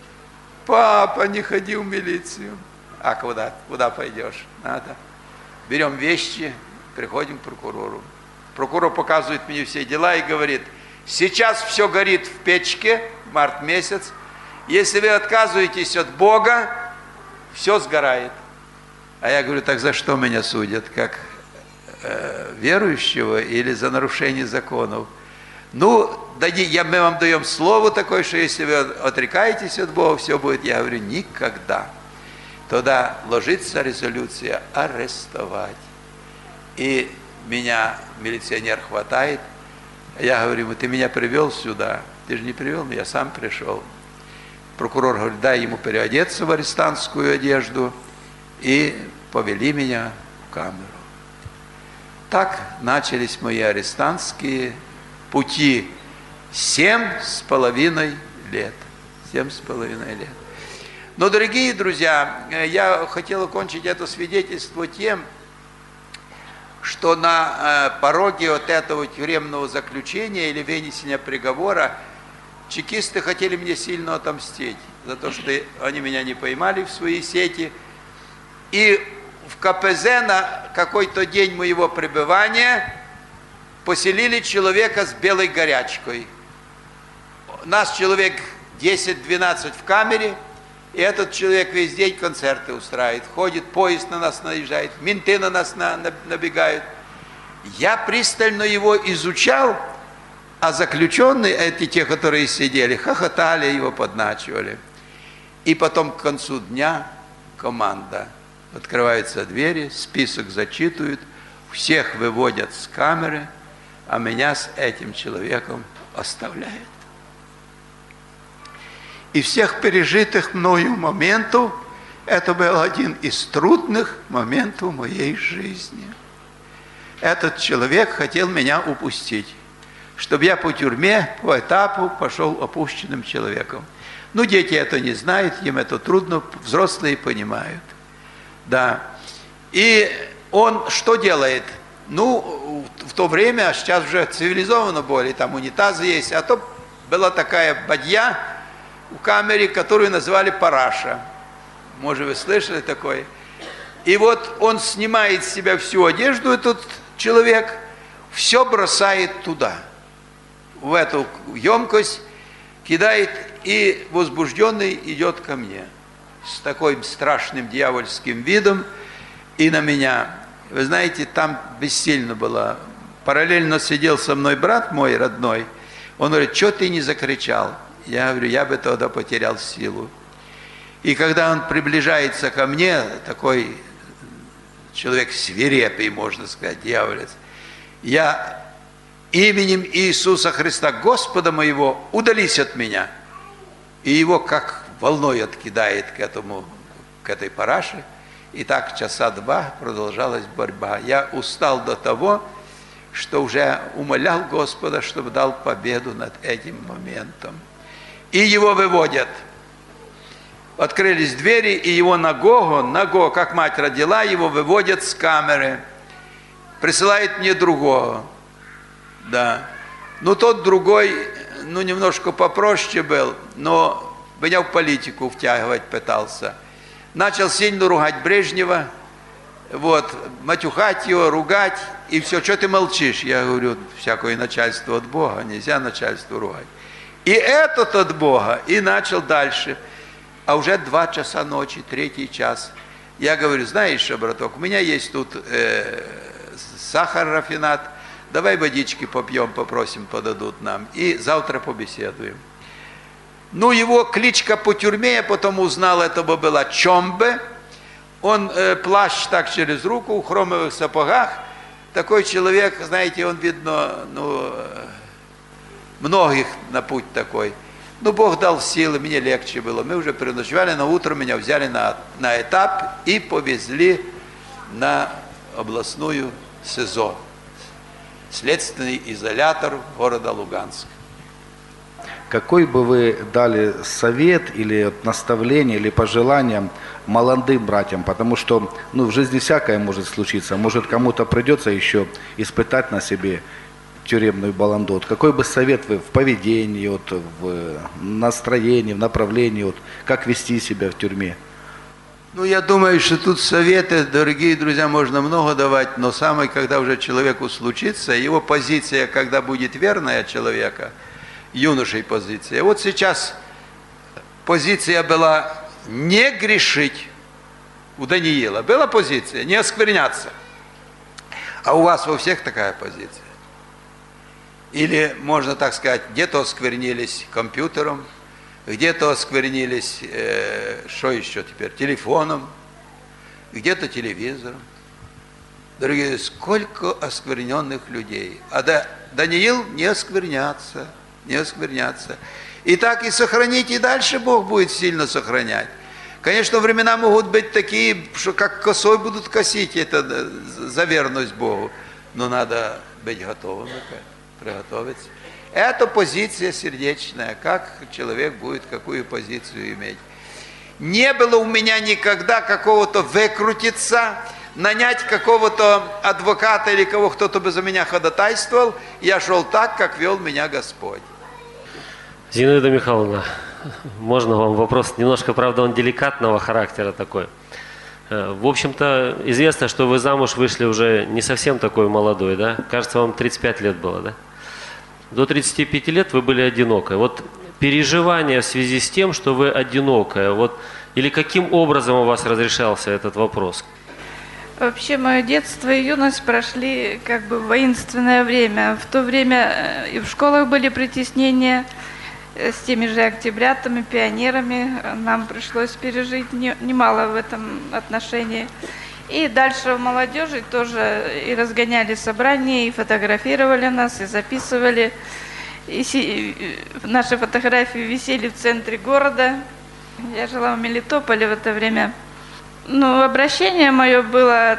Папа, не ходи в милицию. А куда? Куда пойдешь? Надо. Берем вещи, приходим к прокурору. Прокурор показывает мне все дела и говорит: сейчас все горит в печке, март месяц. Если вы отказываетесь от Бога, все сгорает. А я говорю: так за что меня судят? Как верующего или за нарушение законов? Ну, мы вам даем слово такое, что если вы отрекаетесь от Бога, все будет. Я говорю: никогда. Тогда ложится резолюция арестовать. И меня милиционер хватает. Я говорю: ты меня привел сюда. Ты же не привел, но я сам пришел. Прокурор говорит: дай ему переодеться в арестантскую одежду. И повели меня в камеру. Так начались мои арестантские пути. 7,5 лет. 7,5 лет. Но, дорогие друзья, я хотел окончить это свидетельство тем, что на пороге вот этого тюремного заключения или вынесения приговора чекисты хотели мне сильно отомстить за то, что они меня не поймали в свои сети. И в КПЗ на какой-то день моего пребывания поселили человека с белой горячкой. Нас человек 10-12 в камере, и этот человек весь день концерты устраивает. Ходит, поезд на нас наезжает, менты на нас набегают. Я пристально его изучал, а заключенные, эти те, которые сидели, хохотали, его подначивали. И потом к концу дня команда. Открываются двери, список зачитывают, всех выводят с камеры, а меня с этим человеком оставляют. И всех пережитых мною моментов, это был один из трудных моментов моей жизни. Этот человек хотел меня упустить, чтобы я по тюрьме, по этапу пошел опущенным человеком. Ну, дети это не знают, им это трудно, взрослые понимают. Да. И он что делает? Ну, в то время, а сейчас уже цивилизованно более, там унитазы есть, а то была такая бадья в камере, которую называли параша. Может, вы слышали такое? И вот он снимает с себя всю одежду, этот человек, все бросает туда, в эту емкость, кидает, и возбужденный идет ко мне с таким страшным дьявольским видом и на меня. Вы знаете, там бессильно было. Параллельно сидел со мной брат мой родной. Он говорит: что ты не закричал? Я говорю: я бы тогда потерял силу. И когда он приближается ко мне, такой человек свирепый, можно сказать, дьяволец, я именем Иисуса Христа, Господа моего, удались от меня. И его как волной откидает к этой параше. И так часа 2 продолжалась борьба. Я устал до того, что уже умолял Господа, чтобы дал победу над этим моментом. И его выводят. Открылись двери, и его Наго, как мать родила, его выводят с камеры. Присылает мне другого. Да. Ну, тот другой, ну, немножко попроще был, но меня в политику втягивать пытался. Начал сильно ругать Брежнева, вот, матюхать его, ругать, и все, что ты молчишь? Я говорю: всякое начальство от Бога, нельзя начальству ругать. И этот от Бога, и начал дальше. А уже 2 часа ночи, 3 час. Я говорю: знаешь что, браток, у меня есть тут сахар, рафинат, давай водички попьем, попросим, подадут нам, и завтра побеседуем. Ну, его кличка по тюрьме, я потом узнал, это была Чомбе. Он плащ так через руку, в хромовых сапогах. Такой человек, знаете, он, видно, ну, многих на путь такой. Ну, Бог дал силы, мне легче было. Мы уже переночевали, на утро меня взяли на этап и повезли на областную СИЗО. Следственный изолятор города Луганск. Какой бы вы дали совет или наставление, или пожелание молодым братьям? Потому что в жизни всякое может случиться. Может, кому-то придется еще испытать на себе тюремную баланду. Какой бы совет вы в поведении, в настроении, в направлении, как вести себя в тюрьме? Ну, я думаю, что тут советы, дорогие друзья, можно много давать, но самое, когда уже человеку случится, его позиция, когда будет верная человека, юношей позиция. Вот сейчас позиция была не грешить у Даниила. Была позиция не оскверняться. А у вас во всех такая позиция. Или, можно так сказать, где-то осквернились компьютером, где-то осквернились, что еще теперь, телефоном, где-то телевизором. Дорогие, сколько оскверненных людей. А Даниил не оскверняться, не оскверняться. И так и сохранить, и дальше Бог будет сильно сохранять. Конечно, времена могут быть такие, что как косой будут косить это за верность Богу. Но надо быть готовым, приготовиться. Это позиция сердечная, как человек будет какую позицию иметь. Не было у меня никогда какого-то выкрутиться, нанять какого-то адвоката или кого кто-то бы за меня ходатайствовал. Я шел так, как вел меня Господь. Зинаида Михайловна, можно вам вопрос? Немножко, правда, он деликатного характера такой. В общем-то, известно, что вы замуж вышли уже не совсем такой молодой, да? Кажется, вам 35 лет было, да? До 35 лет вы были одинокой. Вот переживания в связи с тем, что вы одинокая, вот, или каким образом у вас разрешался этот вопрос? Вообще, мое детство и юность прошли как бы в воинственное время. В то время и в школах были притеснения с теми же октябрятами, пионерами. Нам пришлось пережить немало в этом отношении. И дальше в молодежи тоже и разгоняли собрания, и фотографировали нас, и записывали. И наши фотографии висели в центре города. Я жила в Мелитополе в это время. Ну, обращение мое было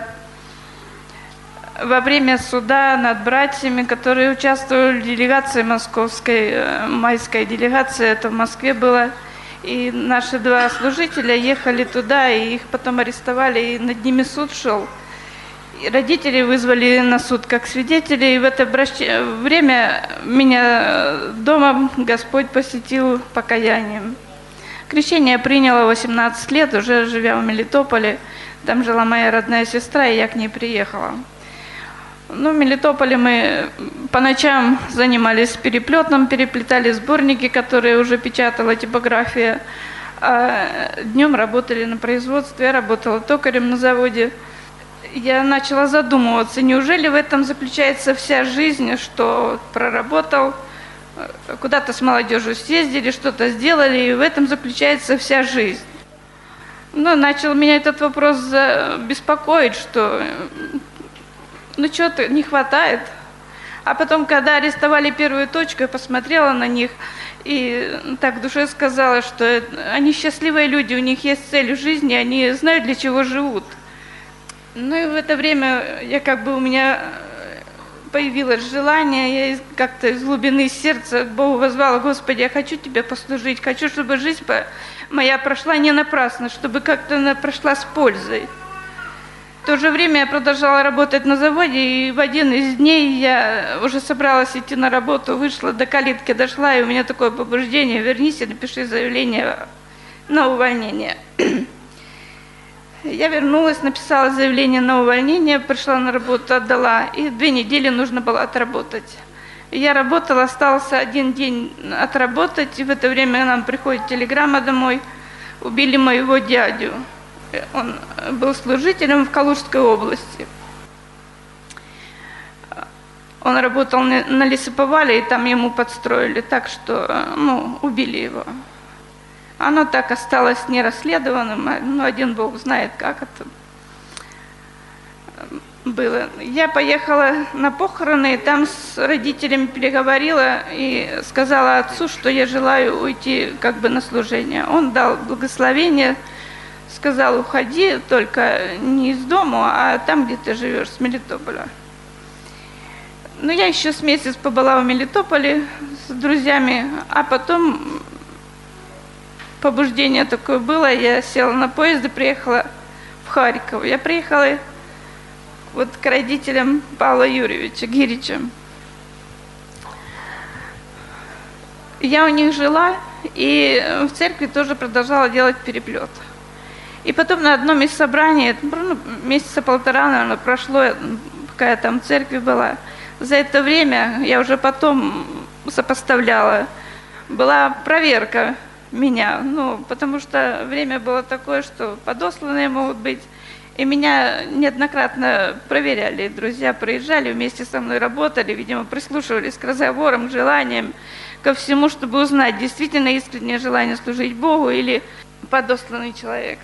во время суда над братьями, которые участвовали в делегации московской, майской делегации, это в Москве было. И наши два служителя ехали туда, и их потом арестовали, и над ними суд шел. И родители вызвали на суд как свидетелей, и в это время меня дома Господь посетил покаянием. Крещение приняла 18 лет, уже живя в Мелитополе. Там жила моя родная сестра, и я к ней приехала. Ну, в Мелитополе мы по ночам занимались переплетом, переплетали сборники, которые уже печатала типография. А днем работали на производстве, я работала токарем на заводе. Я начала задумываться, неужели в этом заключается вся жизнь, что проработал, куда-то с молодежью съездили, что-то сделали, и в этом заключается вся жизнь. Ну, начал меня этот вопрос беспокоить, что ну что-то не хватает. А потом, когда арестовали первую точку, я посмотрела на них и так в душе сказала, что они счастливые люди, у них есть цель в жизни, они знают, для чего живут. Ну и в это время у меня появилось желание, я как-то из глубины сердца к Богу воззвала: Господи, я хочу Тебе послужить, хочу, чтобы жизнь моя прошла не напрасно, чтобы как-то она прошла с пользой. В то же время я продолжала работать на заводе, и в один из дней я уже собралась идти на работу, вышла, до калитки дошла, и у меня такое побуждение: вернись и напиши заявление на увольнение. Я вернулась, написала заявление на увольнение, пришла на работу, отдала, и 2 недели нужно было отработать. Я работала, остался 1 день отработать, и в это время нам приходит телеграмма домой: убили моего дядю. Он был служителем в Калужской области. Он работал на лесоповале, и там ему подстроили так, что убили его. Оно так осталось нерасследованным, но один Бог знает, как это было. Я поехала на похороны, и там с родителями переговорила и сказала отцу, что я желаю уйти на служение. Он дал благословение, сказал: уходи, только не из дому, а там, где ты живешь, с Мелитополя. Но я еще с месяц побыла в Мелитополе с друзьями, а потом побуждение такое было, я села на поезд и приехала в Харьков. Я приехала к родителям Павла Юрьевича Гирича. Я у них жила и в церкви тоже продолжала делать переплет. И потом на одном из собраний, месяца полтора, наверное, прошло, пока я там в церкви была. За это время, я уже потом сопоставляла, была проверка меня, потому что время было такое, что подосланные могут быть. И меня неоднократно проверяли, друзья приезжали, вместе со мной работали, видимо, прислушивались к разговорам, к желаниям, ко всему, чтобы узнать, действительно искреннее желание служить Богу или подосланный человек.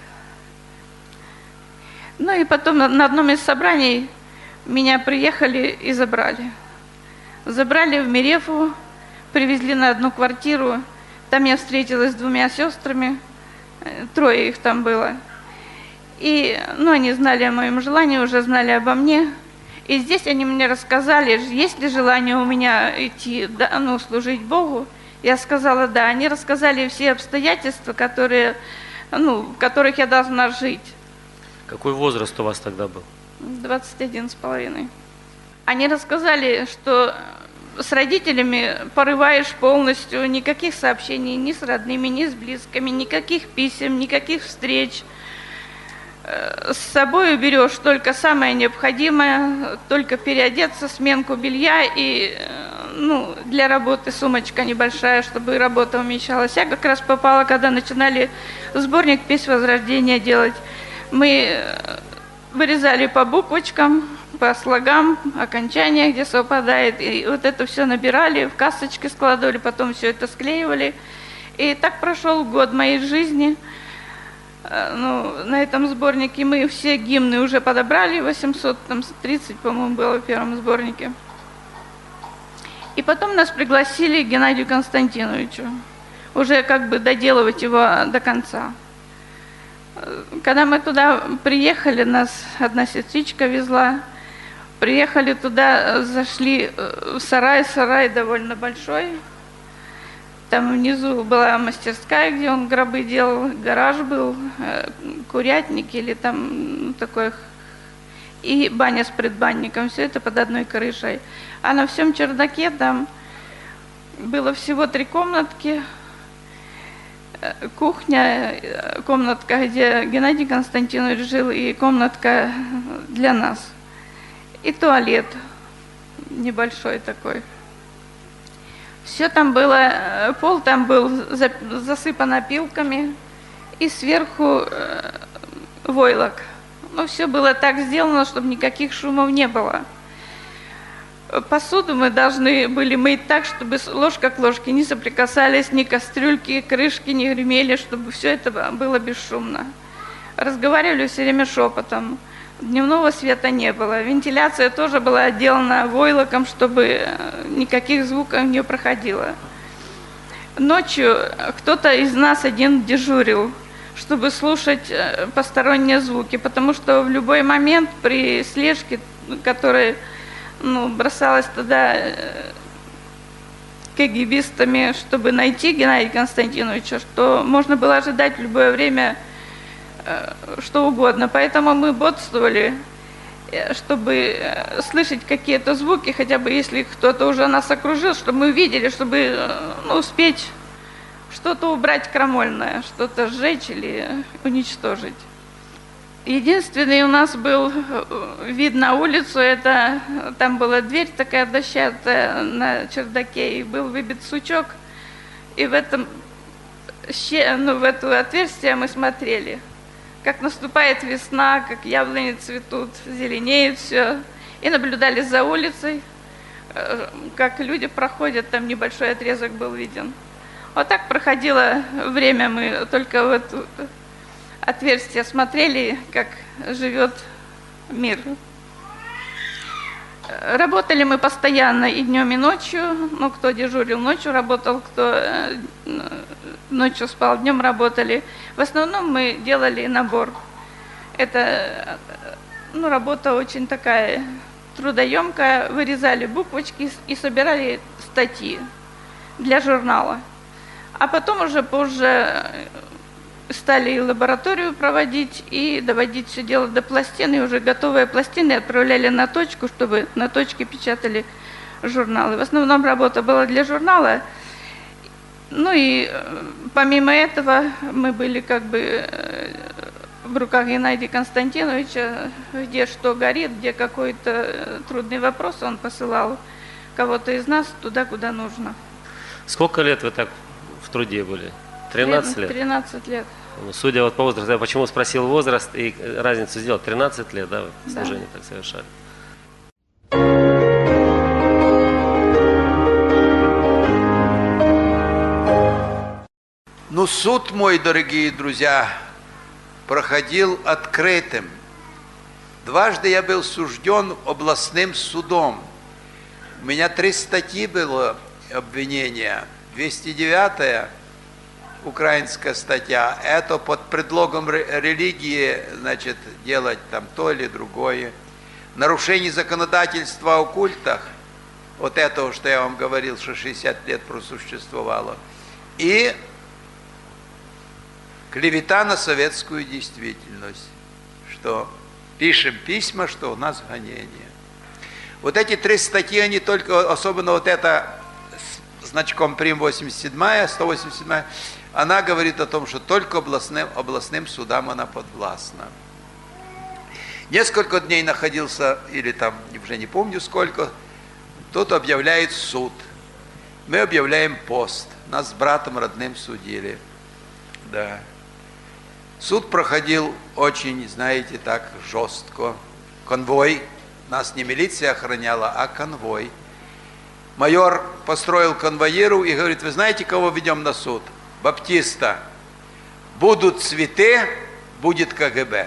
И потом на одном из собраний меня приехали и забрали. Забрали в Мерефу, привезли на одну квартиру. Там я встретилась с 2 сестрами, 3 их там было. И, они знали о моем желании, уже знали обо мне. И здесь они мне рассказали, есть ли желание у меня идти, служить Богу. Я сказала, да. Они рассказали все обстоятельства, в которых я должна жить. Какой возраст у вас тогда был? 21,5. Они рассказали, что с родителями порываешь полностью, никаких сообщений ни с родными, ни с близкими, никаких писем, никаких встреч. С собой берешь только самое необходимое, только переодеться, сменку белья и для работы сумочка небольшая, чтобы работа умещалась. Я как раз попала, когда начинали сборник «Песнь Возрождения» делать. Мы вырезали по буквочкам, по слогам, окончания, где совпадает. И вот это все набирали, в касочки складывали, потом все это склеивали. И так прошел год моей жизни. На этом сборнике мы все гимны уже подобрали, 830, по-моему, было в первом сборнике. И потом нас пригласили к Геннадию Константиновичу, уже доделывать его до конца. Когда мы туда приехали, нас одна сестричка везла, приехали туда, зашли в сарай довольно большой. Там внизу была мастерская, где он гробы делал, гараж был, курятник или там такой, и баня с предбанником, все это под одной крышей. А на всем чердаке там было всего 3 комнатки, кухня, комнатка, где Геннадий Константинович жил, и комнатка для нас, и туалет небольшой такой. Все там было, пол там был засыпан опилками, и сверху войлок. Все было так сделано, чтобы никаких шумов не было. Посуду мы должны были мыть так, чтобы ложка к ложке не соприкасались, ни кастрюльки, крышки не гремели, чтобы все это было бесшумно. Разговаривали все время шепотом. Дневного света не было. Вентиляция тоже была отделана войлоком, чтобы никаких звуков не проходило. Ночью кто-то из нас один дежурил, чтобы слушать посторонние звуки, потому что в любой момент при слежке, которая бросалась туда кгбистами, чтобы найти Геннадия Константиновича, что можно было ожидать в любое время что угодно. Поэтому мы бодствовали, чтобы слышать какие-то звуки, хотя бы если кто-то уже нас окружил, чтобы мы видели, чтобы успеть что-то убрать крамольное, что-то сжечь или уничтожить. Единственный у нас был вид на улицу, там была дверь такая дощатая на чердаке, и был выбит сучок, и в это отверстие мы смотрели, как наступает весна, как яблони цветут, зеленеет все, и наблюдали за улицей, как люди проходят, там небольшой отрезок был виден. Вот так проходило время, мы только в это отверстие смотрели, как живет мир. Работали мы постоянно и днем, и ночью. Кто дежурил ночью, работал, кто ночью спал, днем работали. В основном мы делали набор. Это работа очень такая трудоемкая. Вырезали буквочки и собирали статьи для журнала. А потом уже позже стали и лабораторию проводить, и доводить все дело до пластин, и уже готовые пластины отправляли на точку, чтобы на точке печатали журналы. В основном работа была для журнала. И помимо этого мы были в руках Геннадия Константиновича, где что горит, где какой-то трудный вопрос, он посылал кого-то из нас туда, куда нужно. Сколько лет вы так в труде были? 13 лет? 13 лет. Ну, судя вот по возрасту, я почему спросил возраст и разницу сделал. 13 лет, да, вы Да. служение так совершали? Ну, суд мой, дорогие друзья, проходил открытым. Дважды я был сужден областным судом. У меня 3 статьи было обвинения. 209-я украинская статья, это под предлогом религии, значит, делать там то или другое. Нарушение законодательства о культах, вот этого, что я вам говорил, что 60 лет просуществовало. И клевета на советскую действительность, что пишем письма, что у нас гонение. Вот эти 3 статьи, они только, особенно вот эта с значком прим 87-я, 187-я, она говорит о том, что только областным судам она подвластна. Несколько дней находился, или там, уже не помню сколько, тут объявляет суд. Мы объявляем пост. Нас с братом родным судили. Да. Суд проходил очень, знаете, так жестко. Конвой. Нас не милиция охраняла, а конвой. Майор построил конвоиру и говорит: вы знаете, кого ведем на суд? Баптиста. Будут цветы, будет КГБ.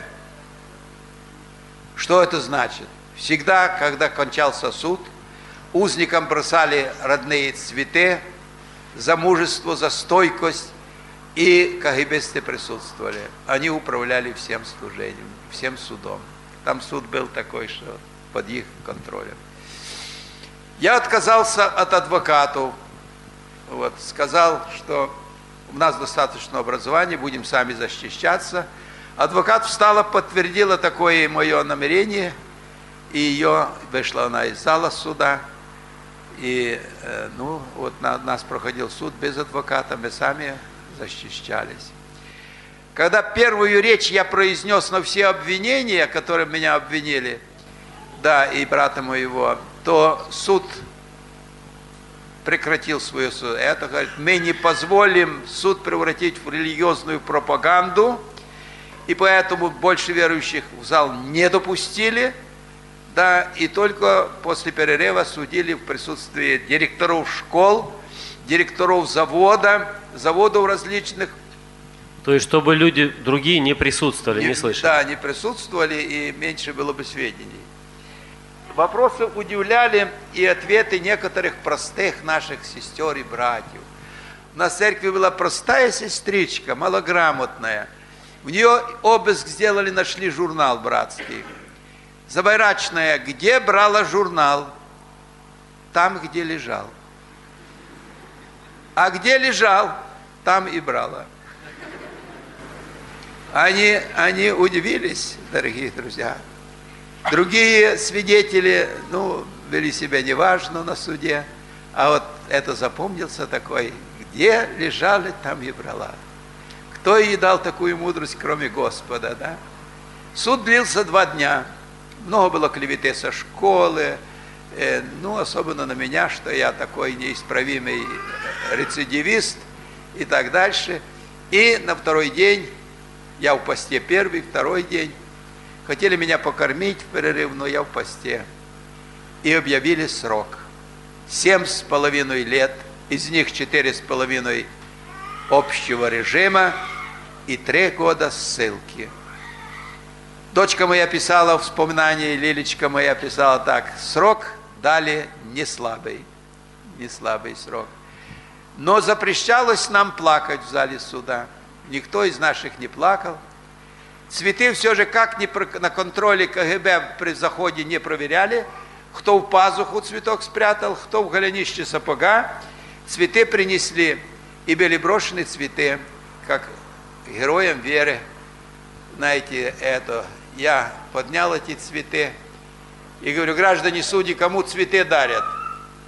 Что это значит? Всегда, когда кончался суд, узникам бросали родные цветы за мужество, за стойкость, и КГБисты присутствовали. Они управляли всем служением, всем судом. Там суд был такой, что под их контролем. Я отказался от адвокатов. Вот, сказал, что у нас достаточно образования, будем сами защищаться. Адвокат встала, подтвердила такое мое намерение, и вышла она из зала суда. И ну, вот нас проходил суд без адвоката, мы сами защищались. Когда первую речь я произнес на все обвинения, которые меня обвинили, да, и брата моего, то суд прекратил свое суд. Это говорит: мы не позволим суд превратить в религиозную пропаганду, и поэтому больше верующих в зал не допустили, да, и только после перерыва судили в присутствии директоров школ, директоров заводов различных. То есть, чтобы люди другие не присутствовали, не слышали? Да, не присутствовали, и меньше было бы сведений. Вопросы удивляли и ответы некоторых простых наших сестер и братьев. У нас в церкви была простая сестричка, малограмотная. В нее обыск сделали, нашли журнал братский. Забайрачная: где брала журнал? Там, где лежал. А где лежал, там и брала. Они удивились, дорогие друзья. Другие свидетели, ну, вели себя неважно на суде, а вот это запомнился такой: где лежали, там и брала. Кто ей дал такую мудрость, кроме Господа, да? Суд длился 2 дня. Много было клеветы со школы, ну, особенно на меня, что я такой неисправимый рецидивист и так дальше. И на 2-й день, я в посте 1-й, 2-й день, хотели меня покормить в перерыв, но я в посте. И объявили срок. 7,5 лет, из них 4,5 общего режима и 3 года ссылки. Дочка моя писала в вспоминании, Лилечка моя писала так: срок дали не слабый срок. Но запрещалось нам плакать в зале суда. Никто из наших не плакал. Цветы все же как на контроле КГБ при заходе не проверяли. Кто в пазуху цветок спрятал, кто в голенище сапога. Цветы принесли, и были брошены цветы, как героям веры. Знаете, я поднял эти цветы и говорю: граждане судьи, кому цветы дарят?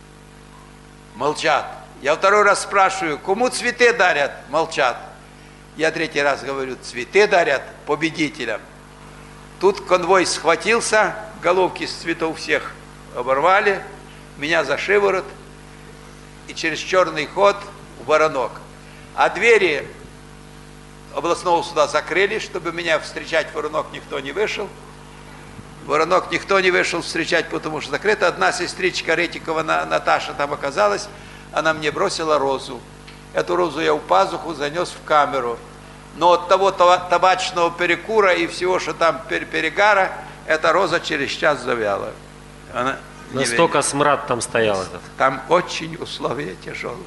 Молчат. Я 2-й раз спрашиваю: кому цветы дарят? Молчат. Я третий раз говорю, цветы дарят победителям. Тут конвой схватился, головки с цветов всех оборвали, меня за шиворот и через черный ход в Воронок. А двери областного суда закрыли, чтобы меня встречать в Воронок никто не вышел. В Воронок никто не вышел встречать, потому что закрыто. Одна сестричка Ретикова Наташа там оказалась, она мне бросила розу. Эту розу я в пазуху занес в камеру. Но от того табачного перекура и всего, что там перегара, эта роза через час завяла. Она Настолько смрад там стоял этот. Там очень условия тяжелые.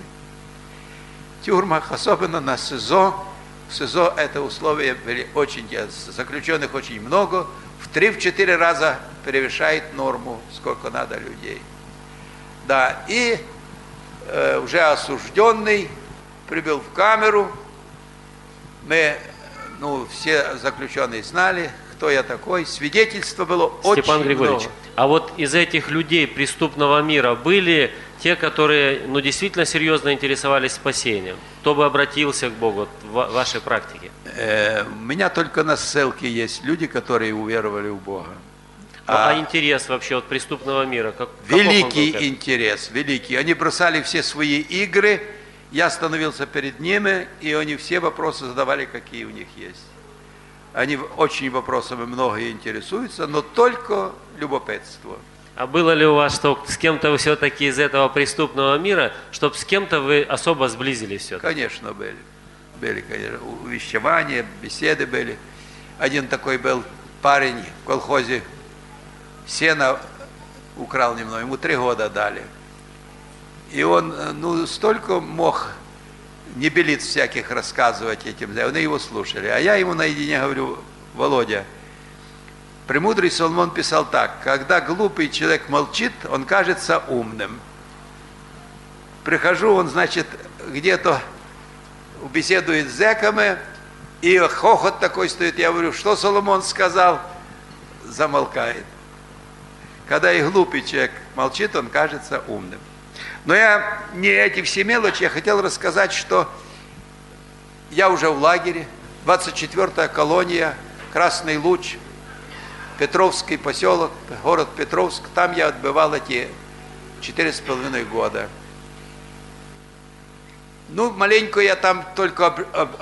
В тюрьмах, особенно на СИЗО, в СИЗО это условия были очень, заключенных очень много, в 3-4 раза превышает норму, сколько надо людей. Да, и уже осужденный прибыл в камеру, мы, все заключенные знали, кто я такой, свидетельство было очень Степан Григорьевич, много. а вот из этих людей преступного мира были те, которые действительно серьезно интересовались спасением? Кто бы обратился к Богу в вашей практике? У меня только на ссылке есть люди, которые уверовали в Бога. А интерес вообще от преступного мира? Великий интерес, великий. Они бросали все свои игры, я становился перед ними, и они все вопросы задавали, какие у них есть. Они очень вопросами много интересуются, но только любопытство. А было ли у вас, что с кем-то вы все-таки из этого преступного мира, чтобы с кем-то вы особо сблизились все-таки? Конечно, были. Были, конечно, увещевания, беседы были. Один такой был парень в колхозе, сено украл немного, ему 3 года дали. И он, столько мог небелиц всяких рассказывать этим, они его слушали. А я ему наедине говорю, Володя, премудрый Соломон писал так: когда глупый человек молчит, он кажется умным. Прихожу, он, значит, где-то беседует с зэками, и хохот такой стоит. Я говорю, что Соломон сказал? Замолкает. Когда и глупый человек молчит, он кажется умным. Но я не эти все мелочи, я хотел рассказать, что я уже в лагере, 24-я колония, Красный Луч, Петровский поселок, город Петровск, там я отбывал эти 4,5 года. Маленько я там только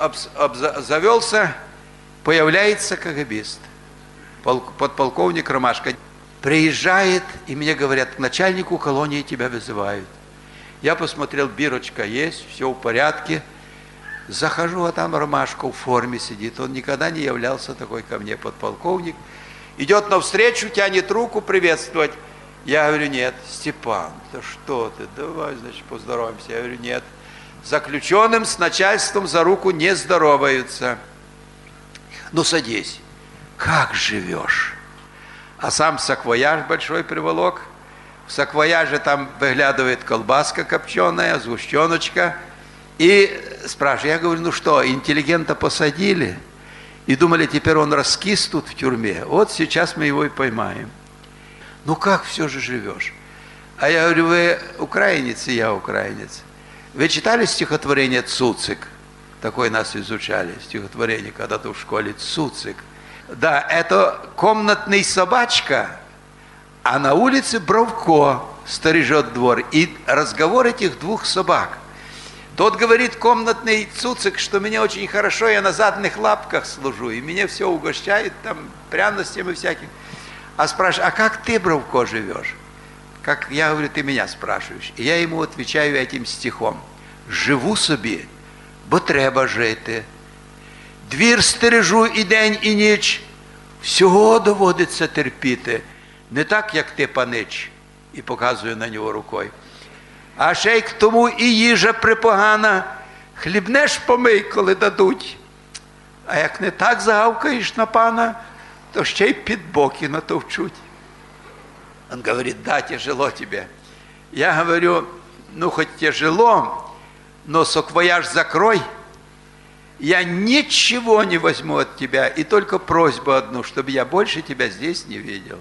завелся, появляется КГБист, подполковник Ромашко. Приезжает, и мне говорят, к начальнику колонии тебя вызывают. Я посмотрел, бирочка есть, все в порядке. Захожу, а там Ромашко в форме сидит. Он никогда не являлся такой ко мне, подполковник. Идет навстречу, тянет руку приветствовать. Я говорю, нет, Степан, да что ты, давай, значит, поздороваемся. Я говорю, нет, заключенным с начальством за руку не здороваются. Садись, как живешь? А сам саквояж большой приволок. В саквояже там выглядывает колбаска копченая, сгущеночка. И спрашиваю, я говорю, что, интеллигента посадили? И думали, теперь он раскис тут в тюрьме. Вот сейчас мы его и поймаем. Как все же живешь? А я говорю, вы украинец, и я украинец. Вы читали стихотворение «Цуцик»? Такое нас изучали, стихотворение когда-то в школе «Цуцик». Да, это комнатный собачка, а на улице Бровко сторожет двор. И разговор этих 2 собак. Тот говорит, комнатный Цуцик, что мне очень хорошо, я на задних лапках служу, и меня все угощает там пряностями всякими. А спрашиваю, а как ты, Бровко, живешь? Как я говорю, ты меня спрашиваешь. И я ему отвечаю этим стихом. Живу собі, бо треба жити. Двір стережу і день, і ніч. Всього доводиться терпіти. Не так, як ти, панич. І показую на нього рукою. А ще й к тому і їжа припогана. Хлібнеш помий, коли дадуть. А як не так загавкаєш на пана, то ще й під боки натовчуть. Он говорит, да, тяжело тебе. Я говорю, хоть тяжело, но саквояж закрой. Я ничего не возьму от тебя, и только просьбу одну, чтобы я больше тебя здесь не видел.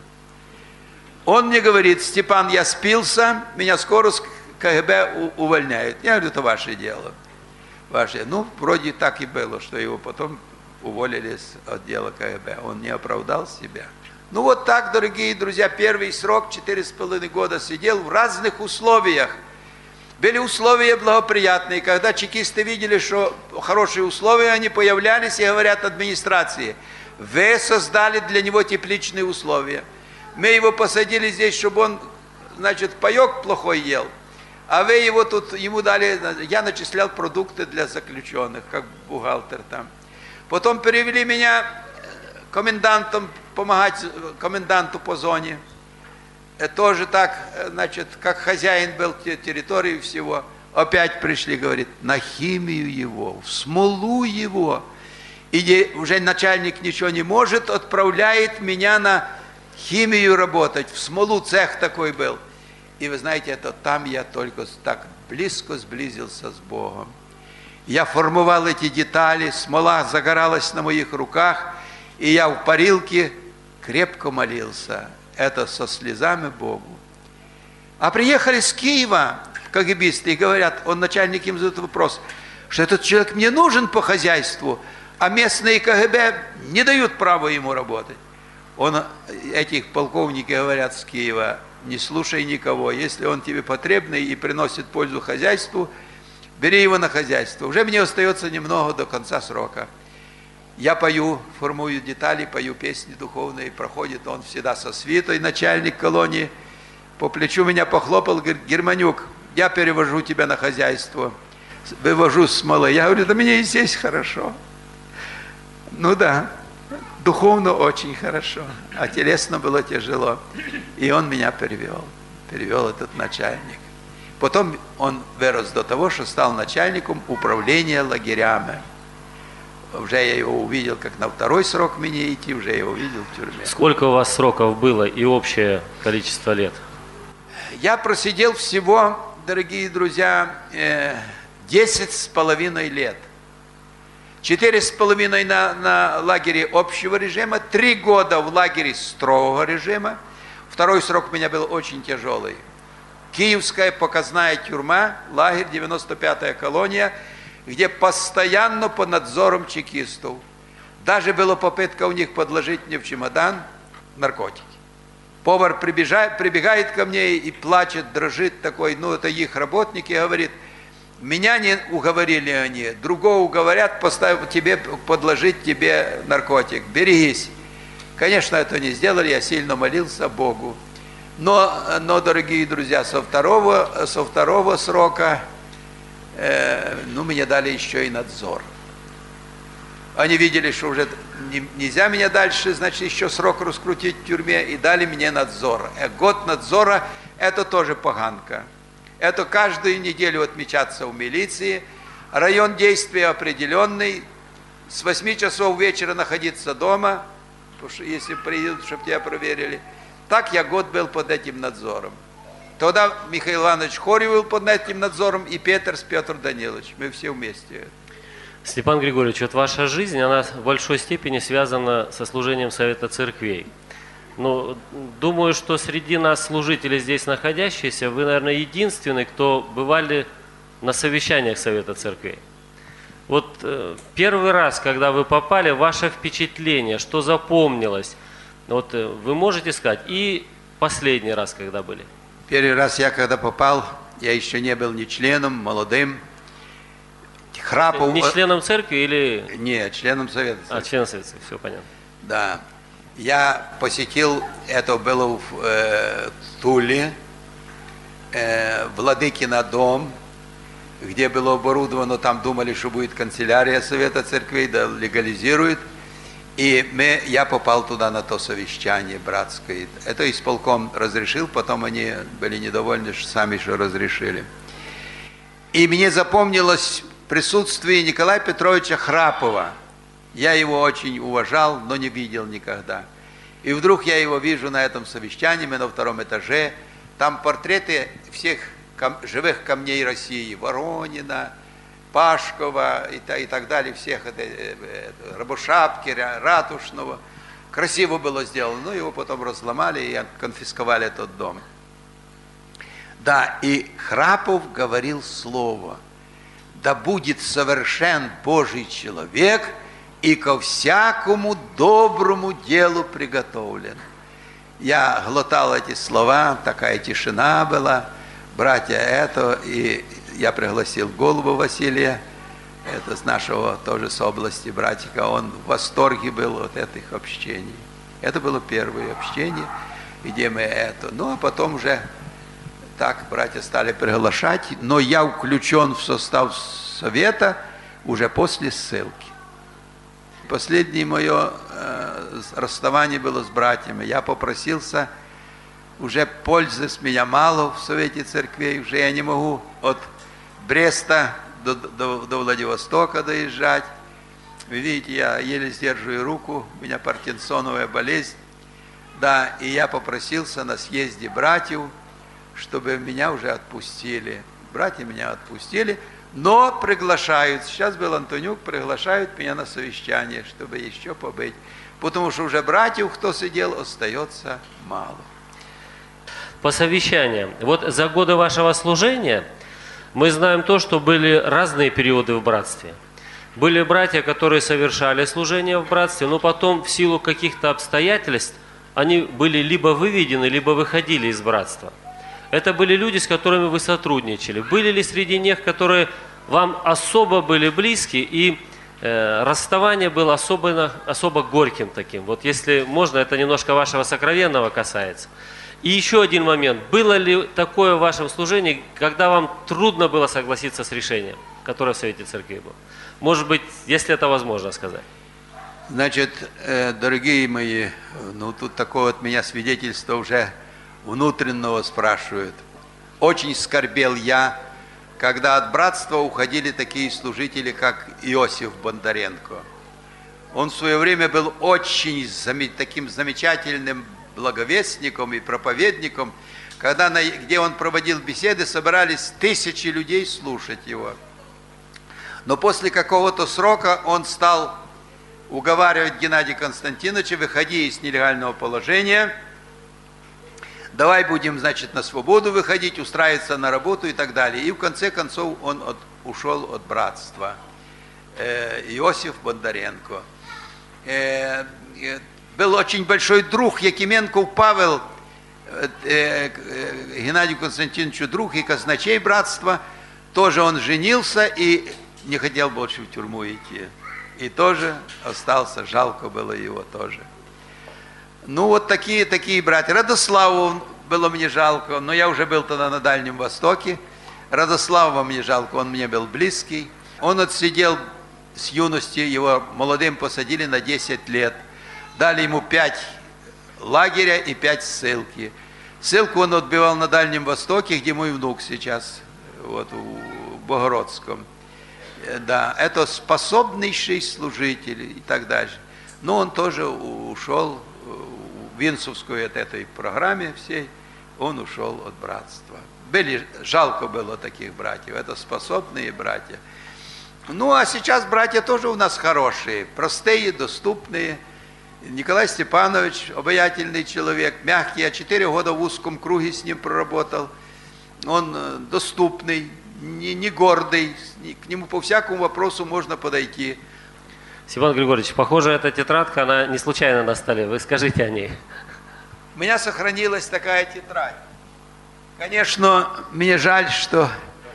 Он мне говорит, Степан, я спился, меня скоро с КГБ увольняют. Я говорю, это ваше дело. ваши. Ну, вроде так и было, что его потом уволили с отдела КГБ. Он не оправдал себя. Ну вот так, дорогие друзья, первый срок, 4,5 года сидел в разных условиях. Были условия благоприятные. Когда чекисты видели, что хорошие условия, они появлялись и говорят администрации: вы создали для него тепличные условия. Мы его посадили здесь, чтобы он, значит, паек плохой ел. А вы его тут, ему дали, я начислял продукты для заключенных, как бухгалтер там. Потом перевели меня комендантом, помогать коменданту по зоне. Тоже так, значит, как хозяин был территории всего. Опять пришли, говорит, на химию его, в смолу его. И уже начальник ничего не может, отправляет меня на химию работать. В смолу цех такой был. И вы знаете, это там я только так близко сблизился с Богом. Я формовал эти детали, смола загоралась на моих руках, и я в парилке крепко молился. Это со слезами Богу. А приехали с Киева КГБисты и говорят, он начальник им задает вопрос, что этот человек мне нужен по хозяйству, а местные КГБ не дают права ему работать. Этих полковники говорят с Киева, не слушай никого, если он тебе потребный и приносит пользу хозяйству, бери его на хозяйство. Уже мне остается немного до конца срока. Я пою, формую детали, пою песни духовные, проходит он всегда со свитой, начальник колонии, по плечу меня похлопал, говорит, Германюк, я перевожу тебя на хозяйство, вывожу с смолы. Я говорю, да мне и здесь хорошо. Ну да, духовно очень хорошо, а телесно было тяжело. И он меня перевел этот начальник. Потом он вырос до того, что стал начальником управления лагерями. Уже я его увидел, как на второй срок мне идти, уже я его увидел в тюрьме. Сколько у вас сроков было и общее количество лет? Я просидел всего, дорогие друзья, 10,5 лет. 4,5 на лагере общего режима, 3 года в лагере строгого режима. Второй срок у меня был очень тяжелый. Киевская показная тюрьма, лагерь, 95-я колония, где постоянно под надзором чекистов. Даже была попытка у них подложить мне в чемодан наркотики. Повар прибегает ко мне и плачет, дрожит такой, ну это их работники, говорит, меня не уговорили они, другого уговорят, подложить тебе наркотик, берегись. Конечно, это не сделали, я сильно молился Богу. Но дорогие друзья, со второго срока, мне дали еще и надзор. Они видели, что уже нельзя меня дальше, значит, еще срок раскрутить в тюрьме, и дали мне надзор. Год надзора – это тоже поганка. Это каждую неделю отмечаться в милиции, район действия определенный, с 8 часов вечера находиться дома, потому что если приедут, чтобы тебя проверили. Так я год был под этим надзором. Тогда Михаил Иванович Хорев был под этим надзором, и Петр Данилович. Мы все вместе. Степан Григорьевич, вот ваша жизнь, она в большой степени связана со служением Совета Церквей. Ну, думаю, что среди нас, служителей здесь находящихся, вы, наверное, единственный, кто бывали на совещаниях Совета Церквей. Вот первый раз, когда вы попали, ваше впечатление, что запомнилось, вот вы можете сказать, и последний раз, когда были? Первый раз я, когда попал, я еще не был ни членом, молодым. Храпов... Не членом церкви или... Нет, членом Совета Церкви. Членом Совета, все понятно. Да. Я посетил, это было в Туле, Владыкино дом, где было оборудовано, там думали, что будет канцелярия Совета Церквей, да легализирует. И я попал туда на то совещание братское. Это исполком разрешил, потом они были недовольны, что сами что разрешили. И мне запомнилось присутствие Николая Петровича Храпова. Я его очень уважал, но не видел никогда. И вдруг я его вижу на этом совещании, мы на втором этаже. Там портреты всех живых камней России. Воронина, Пашкова и так далее, всех, Рабошапки, Ратушного. Красиво было сделано, но его потом разломали и конфисковали этот дом. Да, и Храпов говорил слово. да будет совершен Божий человек и ко всякому доброму делу приготовлен. Я глотал эти слова, такая тишина была, братья, и я пригласил Голуба Василия, это с нашего тоже с области братика, он в восторге был от этих общений. Это было первое общение, где мы ну а потом уже так братья стали приглашать, но я включен в состав совета уже после ссылки. Последнее мое расставание было с братьями. Я попросился, уже пользы с меня мало в Совете Церквей, уже я не могу от Бреста до Владивостока доезжать. Вы видите, я еле сдерживаю руку, у меня паркинсоновая болезнь. Да, и я попросился на съезде братьев, чтобы меня уже отпустили. Братья меня отпустили, но приглашают. Сейчас был Антонюк, приглашают меня на совещание, чтобы еще побыть. Потому что уже братьев, кто сидел, остается мало. По совещаниям. Вот за годы вашего служения мы знаем то, что были разные периоды в братстве. Были братья, которые совершали служение в братстве, но потом в силу каких-то обстоятельств они были либо выведены, либо выходили из братства. Это были люди, с которыми вы сотрудничали. Были ли среди них, которые вам особо были близки, и расставание было особо горьким таким? Вот если можно, это немножко вашего сокровенного касается. И еще один момент. Было ли такое в вашем служении, когда вам трудно было согласиться с решением, которое в Совете Церкви было? Может быть, если это возможно сказать. Значит, дорогие мои, ну тут такое от меня свидетельство уже внутреннего спрашивают. Очень скорбел я, когда от братства уходили такие служители, как Иосиф Бондаренко. Он в свое время был очень таким замечательным благовестником и проповедником, где он проводил беседы, собирались тысячи людей слушать его. Но после какого-то срока он стал уговаривать Геннадия Константиновича: выходи из нелегального положения, давай будем, значит, на свободу выходить, устраиваться на работу и так далее. И в конце концов он ушел от братства. Иосиф Бондаренко. Был очень большой друг Якименков Павел, Геннадию Константиновичу друг и казначей братства. Тоже он женился и не хотел больше в тюрьму идти. И тоже остался, жалко было его тоже. Ну вот такие братья. Радославу было мне жалко, но я уже был тогда на Дальнем Востоке. Радослава мне жалко, он мне был близкий. Он отсидел с юности, его молодым посадили на 10 лет. Дали ему 5 лагеря и 5 ссылки. Ссылку он отбивал на Дальнем Востоке, где мой внук сейчас, вот в Богородском. Да, это способнейший служитель и так дальше. Но он тоже ушел в Винцовскую от этой программе всей, он ушел от братства. Жалко было таких братьев, это способные братья. Ну, а сейчас братья тоже у нас хорошие, простые, доступные. Николай Степанович, обаятельный человек, мягкий. Я 4 года в узком круге с ним проработал. Он доступный, не гордый, к нему по всякому вопросу можно подойти. Степан Григорьевич, похоже, эта тетрадка, она не случайно на столе. Вы скажите о ней. У меня сохранилась такая тетрадь. Конечно, мне жаль, что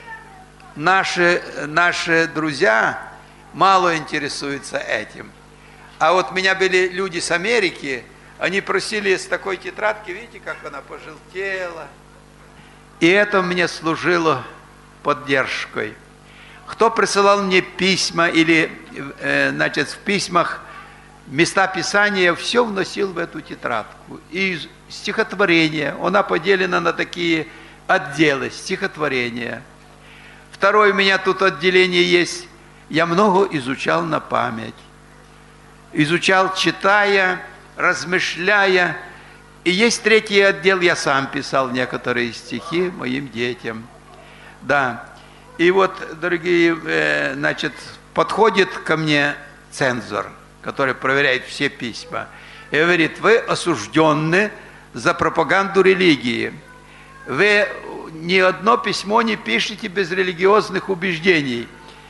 наши друзья мало интересуются этим. А вот у меня были люди с Америки, они просили с такой тетрадки, видите, как она пожелтела. И это мне служило поддержкой. Кто присылал мне письма или, значит, в письмах места Писания, все вносил в эту тетрадку. И стихотворение, она поделена на такие отделы, стихотворения. Второе у меня тут отделение есть, я много изучал на память. Изучал, читая, размышляя. И есть третий отдел, я сам писал некоторые стихи моим детям. Да. И вот, дорогие, значит, подходит ко мне цензор, который проверяет все письма, и говорит: вы осужденны за пропаганду религии. Вы ни одно письмо не пишете без религиозных убеждений.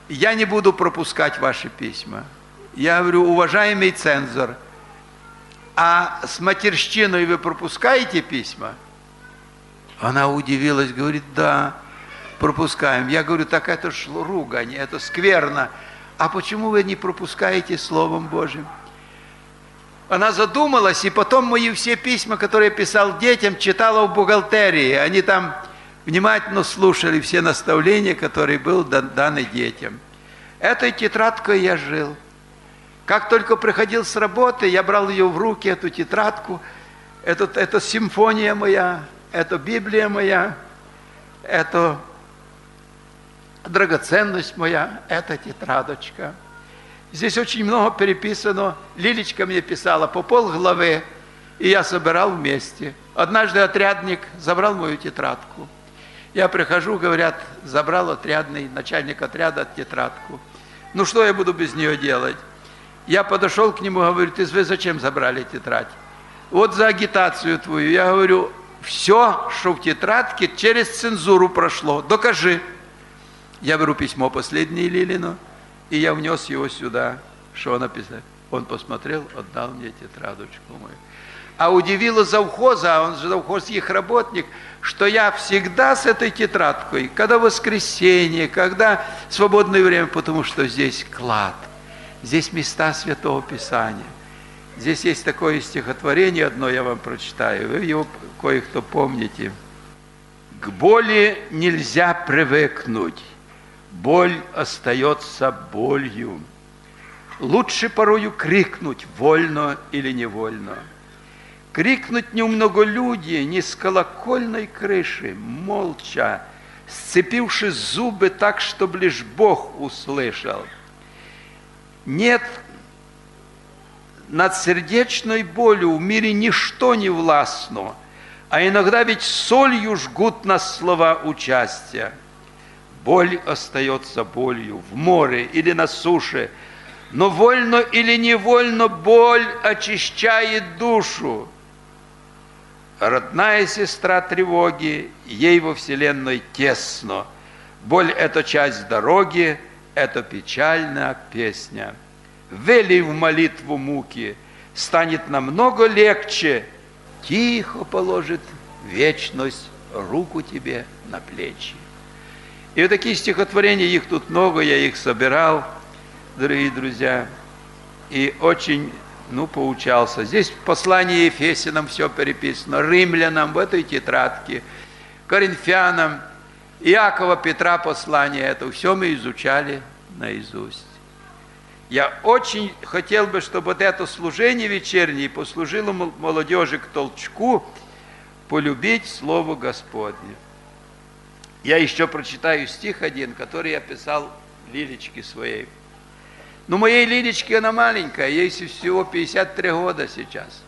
я не буду пропускать ваши письма. Я говорю, уважаемый цензор, а с матерщиной вы пропускаете письма? Она удивилась, говорит, да, пропускаем. Я говорю, так это ж ругань, это скверно. А почему вы не пропускаете Словом Божьим? Она задумалась, и потом мои все письма, которые я писал детям, читала в бухгалтерии. Они там внимательно слушали все наставления, которые были даны детям. Этой тетрадкой я жил. Как только приходил с работы, я брал ее в руки, эту тетрадку. Это симфония моя, это Библия моя, это драгоценность моя, это тетрадочка. Здесь очень много переписано. Лилечка мне писала по полглавы, и я собирал вместе. Однажды отрядник забрал мою тетрадку. Я прихожу, говорят, забрал отрядный, начальник отряда тетрадку. Ну что я буду без нее делать? Я подошел к нему, говорю, вы зачем забрали тетрадь? Вот за агитацию твою. Я говорю, все, что в тетрадке, через цензуру прошло. Докажи. Я беру письмо последнее Лилину, и я внес его сюда. Что он написал? Он посмотрел, отдал мне тетрадочку мою. А удивило завхоза, а он же завхозский работник, что я всегда с этой тетрадкой, когда воскресенье, когда свободное время, потому что здесь клад. Здесь места Святого Писания. Здесь есть такое стихотворение одно, я вам прочитаю. Вы его кое-кто помните. К боли нельзя привыкнуть. Боль остается болью. Лучше порою крикнуть, вольно или невольно. Крикнуть не у многолюдия, не с колокольной крыши, молча, сцепивши зубы так, чтобы лишь Бог услышал. Нет над сердечной болью в мире ничто не властно, а иногда ведь солью жгут нас слова участия. Боль остается болью в море или на суше, но вольно или невольно боль очищает душу. Родная сестра тревоги, ей во вселенной тесно. Боль – это часть дороги, это печальная песня. Вели в молитву муки, станет намного легче. Тихо положит вечность руку тебе на плечи. И вот такие стихотворения, их тут много, я их собирал, дорогие друзья, и очень, поучался. Здесь в послании Ефесянам все переписано, римлянам в этой тетрадке, коринфянам, Иакова, Петра послание, это все мы изучали наизусть. Я очень хотел бы, чтобы вот это служение вечернее послужило молодежи к толчку полюбить Слово Господне. Я еще прочитаю стих один, который я писал Лилечке своей. Моей Лилечке она маленькая, ей всего 53 года сейчас.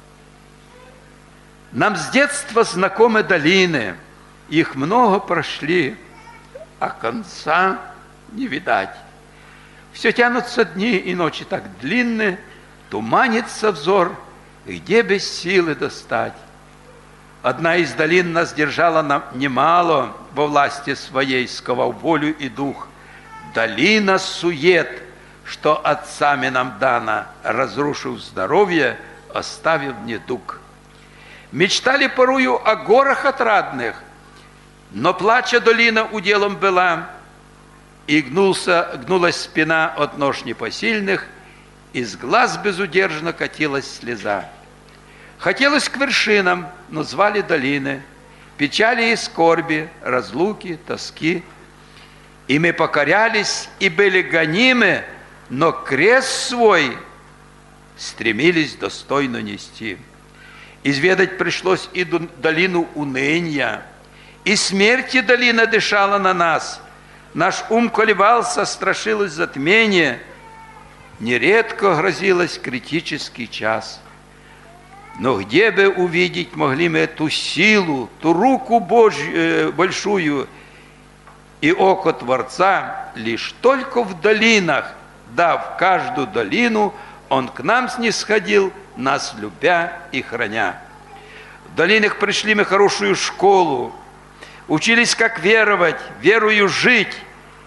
Нам с детства знакомы долины, их много прошли, а конца не видать. Все тянутся дни и ночи так длинны, туманится взор, где без силы достать. Одна из долин нас держала немало во власти своей, сковав волю и дух. Долина сует, что отцами нам дана, разрушив здоровье, оставив недуг. Мечтали порою о горах отрадных, но плача долина уделом была, и гнулась спина от нож непосильных, из глаз безудержно катилась слеза. Хотелось к вершинам, но звали долины, печали и скорби, разлуки, тоски. И мы покорялись и были гонимы, но крест свой стремились достойно нести. Изведать пришлось и долину уныния, и смерти долина дышала на нас. Наш ум колебался, страшилось затмение, нередко грозилось критический час. Но где бы увидеть могли мы ту силу, ту руку Божью большую и око Творца, лишь только в долинах, дав каждую долину, Он к нам снисходил, нас любя и храня. В долинах пришли мы хорошую школу, учились, как веровать, верою жить, к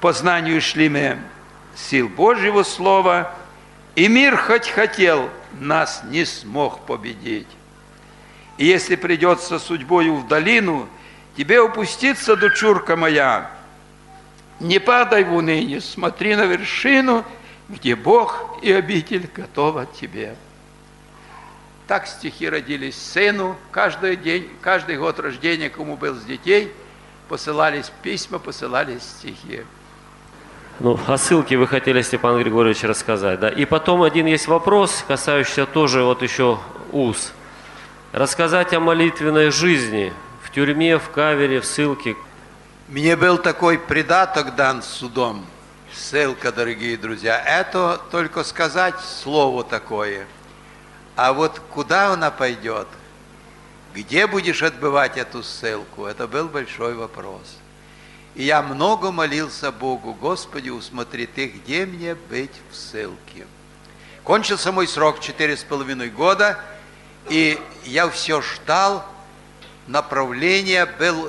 познанию шли мы сил Божьего Слова, и мир хоть хотел, нас не смог победить. И если придется судьбою в долину, тебе упуститься, дочурка моя, не падай в уныние, смотри на вершину, где Бог и обитель готова тебе. Так стихи родились сыну. Каждый день, каждый год рождения, кому был с детей, посылались письма, посылались стихи. Ну, о ссылке вы хотели, Степан Григорьевич, рассказать, да? И потом один есть вопрос, касающийся тоже вот еще уз. Рассказать о молитвенной жизни в тюрьме, в кавере, в ссылке. Мне был такой придаток дан судом. Ссылка, дорогие друзья. Это только сказать слово такое. А вот куда она пойдет? Где будешь отбывать эту ссылку? Это был большой вопрос. И я много молился Богу: Господи, усмотри ты, где мне быть в ссылке. Кончился мой срок 4,5 года, и я все ждал направления,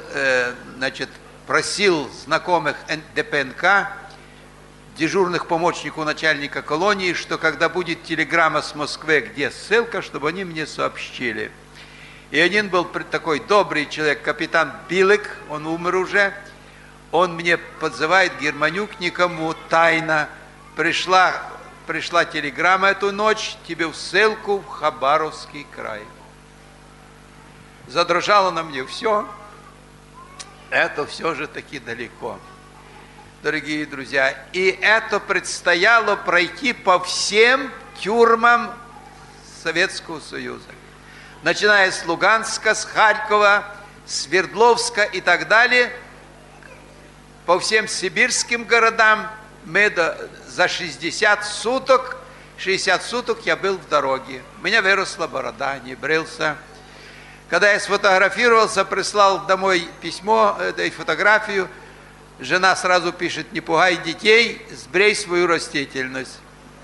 просил знакомых ДПНК, дежурных помощников начальника колонии, что когда будет телеграмма с Москвы, где ссылка, чтобы они мне сообщили. И один был такой добрый человек, капитан Билык, он умер уже. Он мне подзывает: Германюк, никому тайно пришла телеграмма эту ночь, тебе в ссылку в Хабаровский край. Задрожало на мне все. Это все же таки далеко, дорогие друзья. И это предстояло пройти по всем тюрьмам Советского Союза. Начиная с Луганска, с Харькова, Свердловска и так далее, по всем сибирским городам мы за 60 суток я был в дороге. У меня выросла борода, не брился. Когда я сфотографировался, прислал домой письмо, фотографию, жена сразу пишет: не пугай детей, сбрей свою растительность.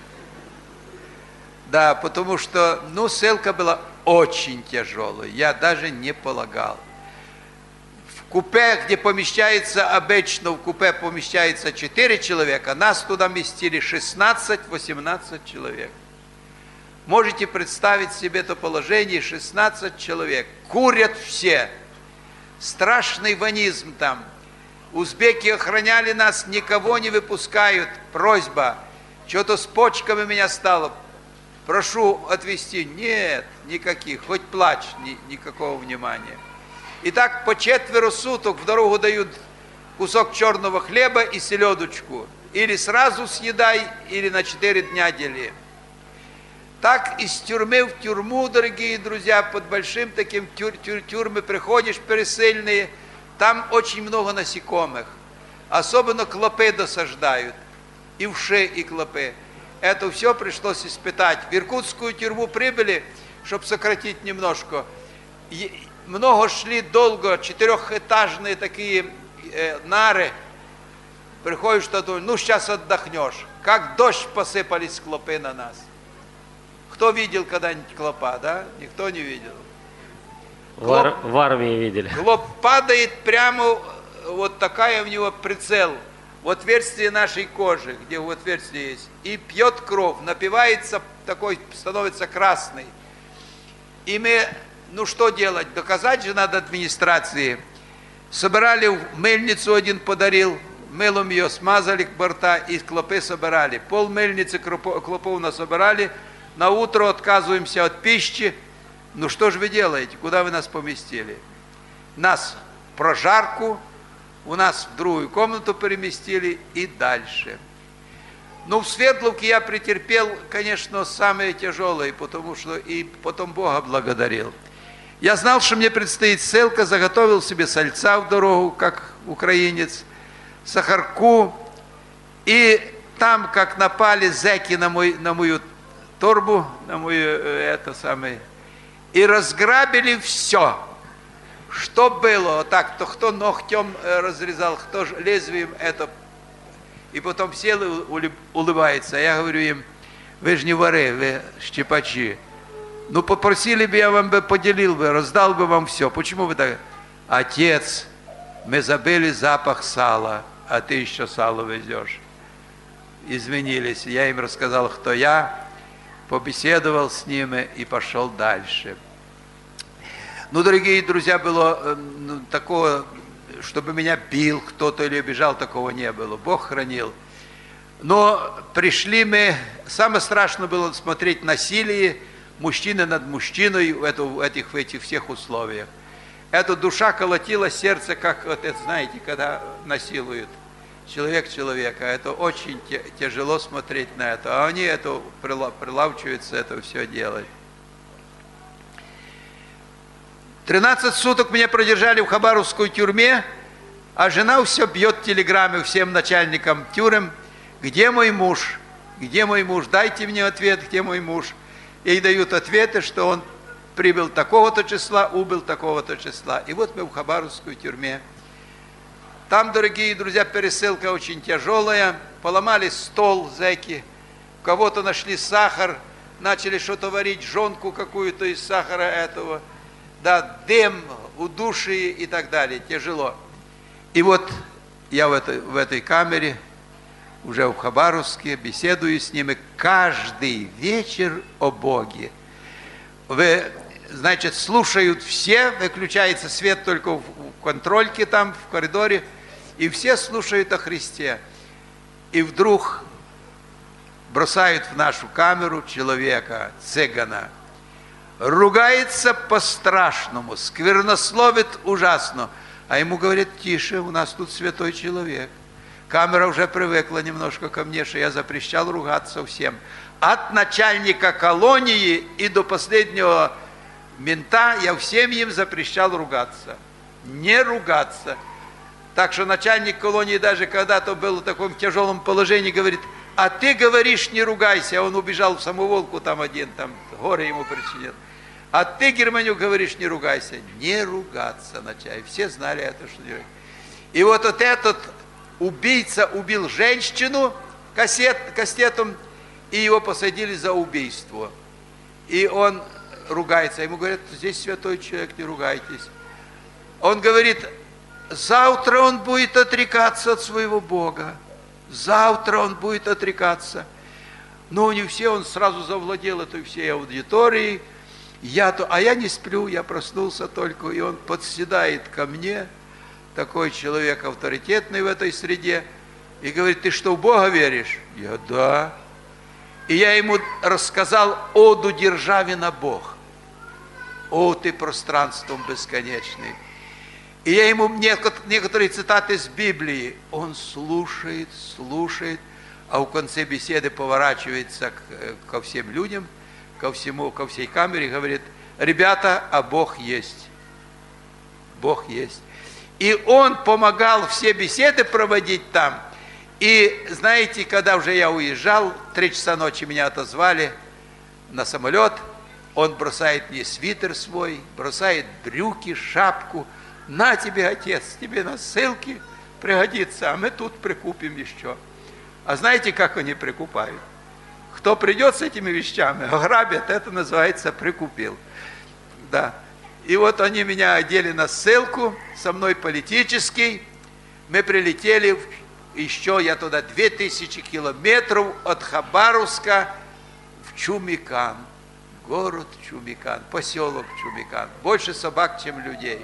Да, потому что, ссылка была очень тяжелая, я даже не полагал. В купе, где помещается, обычно в купе помещается 4 человека, нас туда вместили 16-18 человек. Можете представить себе это положение: 16 человек, курят все, страшный ванизм там. Узбеки охраняли нас, никого не выпускают, просьба, что-то с почками меня стало, прошу отвезти. Нет, никаких, хоть плачь, никакого внимания. И так по 4 суток в дорогу дают кусок черного хлеба и селедочку. Или сразу съедай, или на 4 дня дели. Так из тюрьмы в тюрьму, дорогие друзья, под большим таким тюрьмы приходишь, пересыльные, там очень много насекомых. Особенно клопы досаждают. И вши, и клопы. Это все пришлось испытать. В иркутскую тюрьму прибыли, чтобы сократить немножко. Много шли долго, 4-этажные такие нары. Приходишь туда, сейчас отдохнешь. Как дождь посыпались клопы на нас. Кто видел когда-нибудь клопа, да? Никто не видел. В армии видели. Клоп падает прямо, вот такая у него прицел, в отверстие нашей кожи, где в отверстие есть, и пьет кровь, напивается, такой становится красный. И мы, что делать? Доказать же надо администрации. Собирали в мельницу, один подарил, мылом ее смазали борта, и клопы собирали. Пол мельницы клопов насобирали, на утро отказываемся от пищи. Что же вы делаете? Куда вы нас поместили? Нас в прожарку, у нас в другую комнату переместили и дальше. В Свердловке я претерпел, конечно, самое тяжелое, потому что и потом Бога благодарил. Я знал, что мне предстоит ссылка, заготовил себе сальца в дорогу, как украинец, сахарку, и там, как напали зэки на мою торбу, на мою и разграбили все, что было. Так, кто ногтем разрезал, кто лезвием это. И потом сел и улыбается. А я говорю им: вы же не воры, вы щипачи. Попросили бы, я вам бы поделил бы, раздал бы вам все. Почему вы так? Отец, мы забыли запах сала, а ты еще сало везешь. Извинились. Я им рассказал, кто я, побеседовал с ними и пошел дальше. Ну, дорогие друзья, было такого, чтобы меня бил кто-то или обижал, такого не было. Бог хранил. Но пришли мы, самое страшное было смотреть насилие мужчины над мужчиной в этих всех условиях. Эта душа колотила сердце, как, вот это, знаете, когда насилуют человек человека. Это очень тяжело смотреть на это. А они это прилавчиваются, это все делать. 13 суток меня продержали в Хабаровской тюрьме, а жена все бьет телеграммы всем начальникам тюрем. Где мой муж? Где мой муж? Дайте мне ответ, где мой муж? Ей дают ответы, что он прибыл такого-то числа, убыл такого-то числа. И вот мы в Хабаровской тюрьме. Там, дорогие друзья, пересылка очень тяжелая. Поломали стол зэки, у кого-то нашли сахар, начали что-то варить, жонку какую-то из сахара этого. Да, дым, удушье и так далее. Тяжело. И вот я в этой камере, уже в Хабаровске, беседую с ними каждый вечер о Боге. Значит, слушают все, выключается свет только в контрольке там, в коридоре, и все слушают о Христе. И вдруг бросают в нашу камеру человека, цыгана, ругается по-страшному, сквернословит ужасно, а ему говорят: тише, у нас тут святой человек. Камера уже привыкла немножко ко мне, что я запрещал ругаться всем. От начальника колонии и до последнего мента я всем им запрещал ругаться. Не ругаться. Так что начальник колонии даже когда-то был в таком тяжелом положении, говорит: а ты говоришь, не ругайся. Он убежал в самоволку там один, там горе ему причинил. А ты, Германюк, говоришь, не ругайся. Не ругаться начальник. Все знали это, что не ругайся. И вот этот убийца убил женщину кастетом, и его посадили за убийство. И он ругается. Ему говорят: здесь святой человек, не ругайтесь. Он говорит: завтра он будет отрекаться от своего Бога. Завтра он будет отрекаться. Но не все, он сразу завладел этой всей аудиторией. А я не сплю, я проснулся только, и он подседает ко мне, такой человек авторитетный в этой среде, и говорит: ты что, в Бога веришь? Я: да. И я ему рассказал оду Державина «Бог». О, ты пространством бесконечный. И я ему некоторые цитаты из Библии. Он слушает, а в конце беседы поворачивается ко всем людям, ко всей камере, и говорит: ребята, а Бог есть. Бог есть. И он помогал все беседы проводить там. И знаете, когда уже я уезжал, 3 часа ночи меня отозвали на самолет, он бросает мне свитер свой, бросает брюки, шапку. На тебе, отец, тебе на ссылке пригодится, а мы тут прикупим еще. А знаете, как они прикупают? Кто придет с этими вещами, ограбят, это называется прикупил. Да. И вот они меня одели на ссылку, со мной политический. Мы прилетели еще, я туда 2000 километров от Хабаровска в Чумикан. Город Чумикан, поселок Чумикан. Больше собак, чем людей.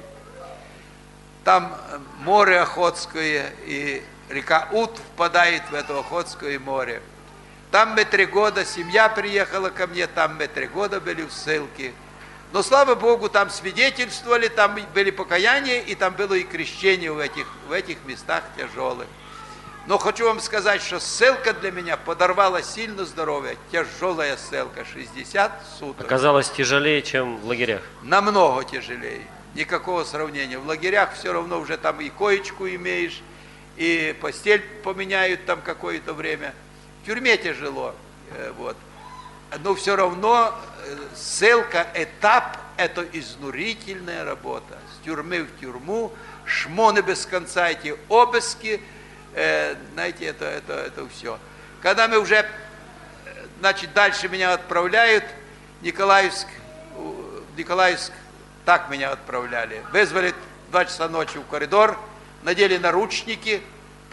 Там море Охотское, и река Ут впадает в это Охотское море. Там мы 3 года, семья приехала ко мне, там мы 3 года были в ссылке. Но, слава Богу, там свидетельствовали, там были покаяния, и там было и крещение в этих местах тяжелых. Но хочу вам сказать, что ссылка для меня подорвала сильно здоровье. Тяжелая ссылка, 60 суток. Оказалось тяжелее, чем в лагерях? Намного тяжелее. Никакого сравнения. В лагерях все равно уже там и коечку имеешь, и постель поменяют там какое-то время. В тюрьме тяжело. Вот. Но все равно ссылка, этап, это изнурительная работа. С тюрьмы в тюрьму, шмоны без конца, эти обыски, знаете, это все. Когда мы уже, значит, дальше меня отправляют, Николаевск, так меня отправляли. Вызвали 2 часа ночи в коридор, надели наручники,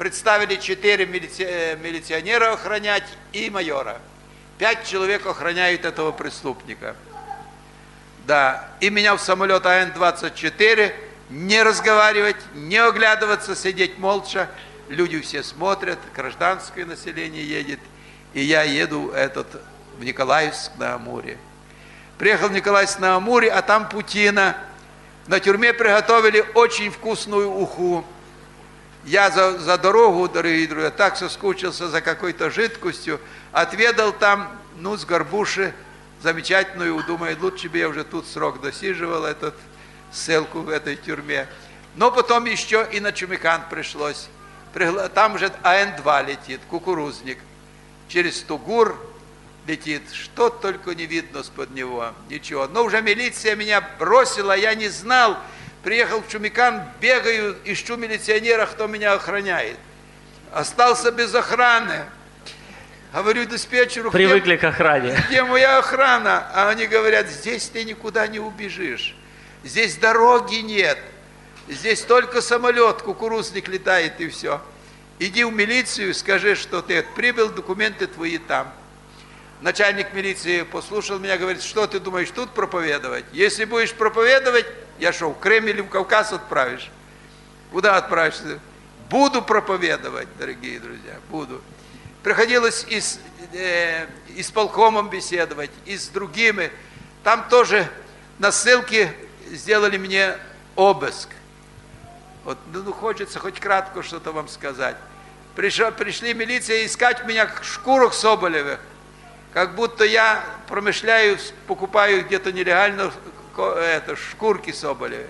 представили 4 милиционера охранять и майора. 5 человек охраняют этого преступника. Да, и меня в самолет АН-24, не разговаривать, не оглядываться, сидеть молча. Люди все смотрят, гражданское население едет. И я еду в Николаевск-на-Амуре. Приехал в Николаевск-на-Амуре, а там путина. На тюрьме приготовили очень вкусную уху. Я за дорогу, дорогие друзья, так соскучился за какой-то жидкостью. Отведал там, с горбуши, замечательную. Думаю, лучше бы я уже тут срок досиживал, ссылку в этой тюрьме. Но потом еще и на Чумикан пришлось. Там же АН-2 летит, кукурузник. Через Тугур летит, что только не видно с-под него, ничего. Но уже милиция меня бросила, я не знал. Приехал в Чумикан, бегаю, ищу милиционера, кто меня охраняет. Остался без охраны. Говорю диспетчеру, Привыкли к охране. Где моя охрана? А они говорят, здесь ты никуда не убежишь. Здесь дороги нет. Здесь только самолет, кукурузник летает и все. Иди в милицию, скажи, что ты прибыл, документы твои там. Начальник милиции послушал меня, говорит, что ты думаешь тут проповедовать? Если будешь проповедовать, я что, в Крым или в Кавказ отправишь? Куда отправишься? Буду проповедовать, дорогие друзья, буду. Приходилось и с исполкомом беседовать, и с другими. Там тоже на ссылке сделали мне обыск. Вот, хочется хоть кратко что-то вам сказать. Пришли милиция искать меня в шкурах соболевых, как будто я промышляю, покупаю где-то нелегально шкурки соболевых.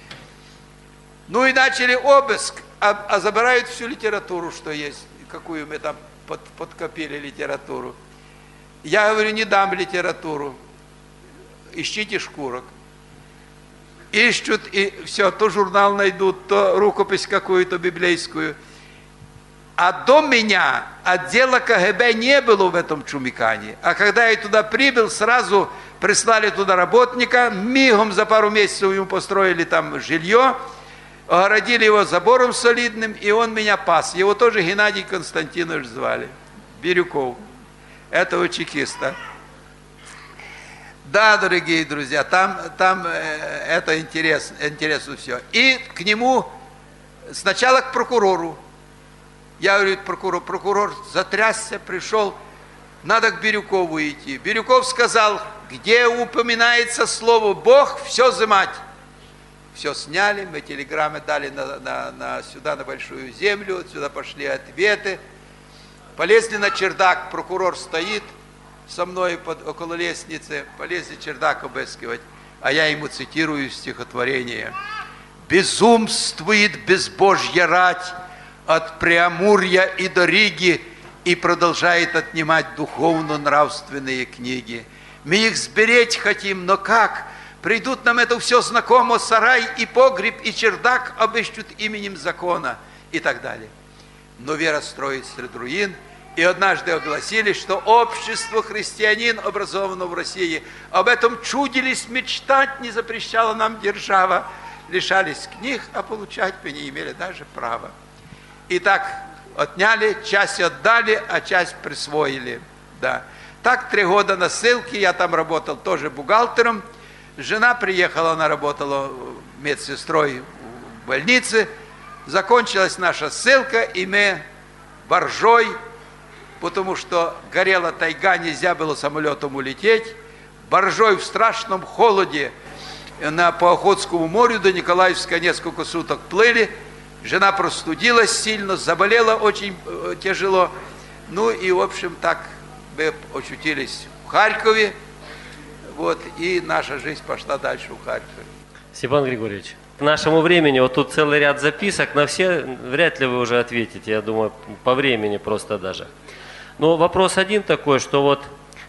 И начали обыск, а забирают всю литературу, что есть, какую мы там подкопили литературу. Я говорю, не дам литературу, ищите шкурок. Ищут, и все, то журнал найдут, то рукопись какую-то библейскую. А до меня отдела КГБ не было в этом Чумикане. А когда я туда прибыл, сразу прислали туда работника, мигом за пару месяцев ему построили там жилье, огородили его забором солидным, и он меня пас. Его тоже Геннадий Константинович звали, Бирюков, этого чекиста. Да, дорогие друзья, там это интересно все. И к нему, сначала к прокурору. Я говорю, прокурор затрясся, пришел, надо к Бирюкову идти. Бирюков сказал, где упоминается слово Бог, все взимать. Все сняли, мы телеграммы дали сюда, на Большую Землю, сюда пошли ответы. Полезли на чердак, прокурор стоит со мной около лестницы, полезли чердак обыскивать, а я ему цитирую стихотворение. «Безумствует безбожья рать от Преамурья и до Риги и продолжает отнимать духовно-нравственные книги. Мы их сберечь хотим, но как? Придут нам это все знакомо, сарай и погреб, и чердак обыщут именем закона» и так далее. Но вера строит среди руин, и однажды огласили, что общество христианин образовано в России. Об этом чудились, мечтать не запрещала нам держава. Лишались книг, а получать мы не имели даже права. И так отняли, часть отдали, а часть присвоили. Да. Так 3 года на ссылке, я там работал тоже бухгалтером. Жена приехала, она работала медсестрой в больнице. Закончилась наша ссылка, и мы боржой, потому что горела тайга, нельзя было самолетом улететь. Боржой в страшном холоде по Охотскому морю до Николаевска несколько суток плыли. Жена простудилась сильно, заболела очень тяжело. И, в общем, так мы очутились в Харькове. Вот, и наша жизнь пошла дальше в Харькове. Степан Григорьевич, к нашему времени, вот тут целый ряд записок, на все вряд ли вы уже ответите, я думаю, по времени просто даже. Но вопрос один такой, что вот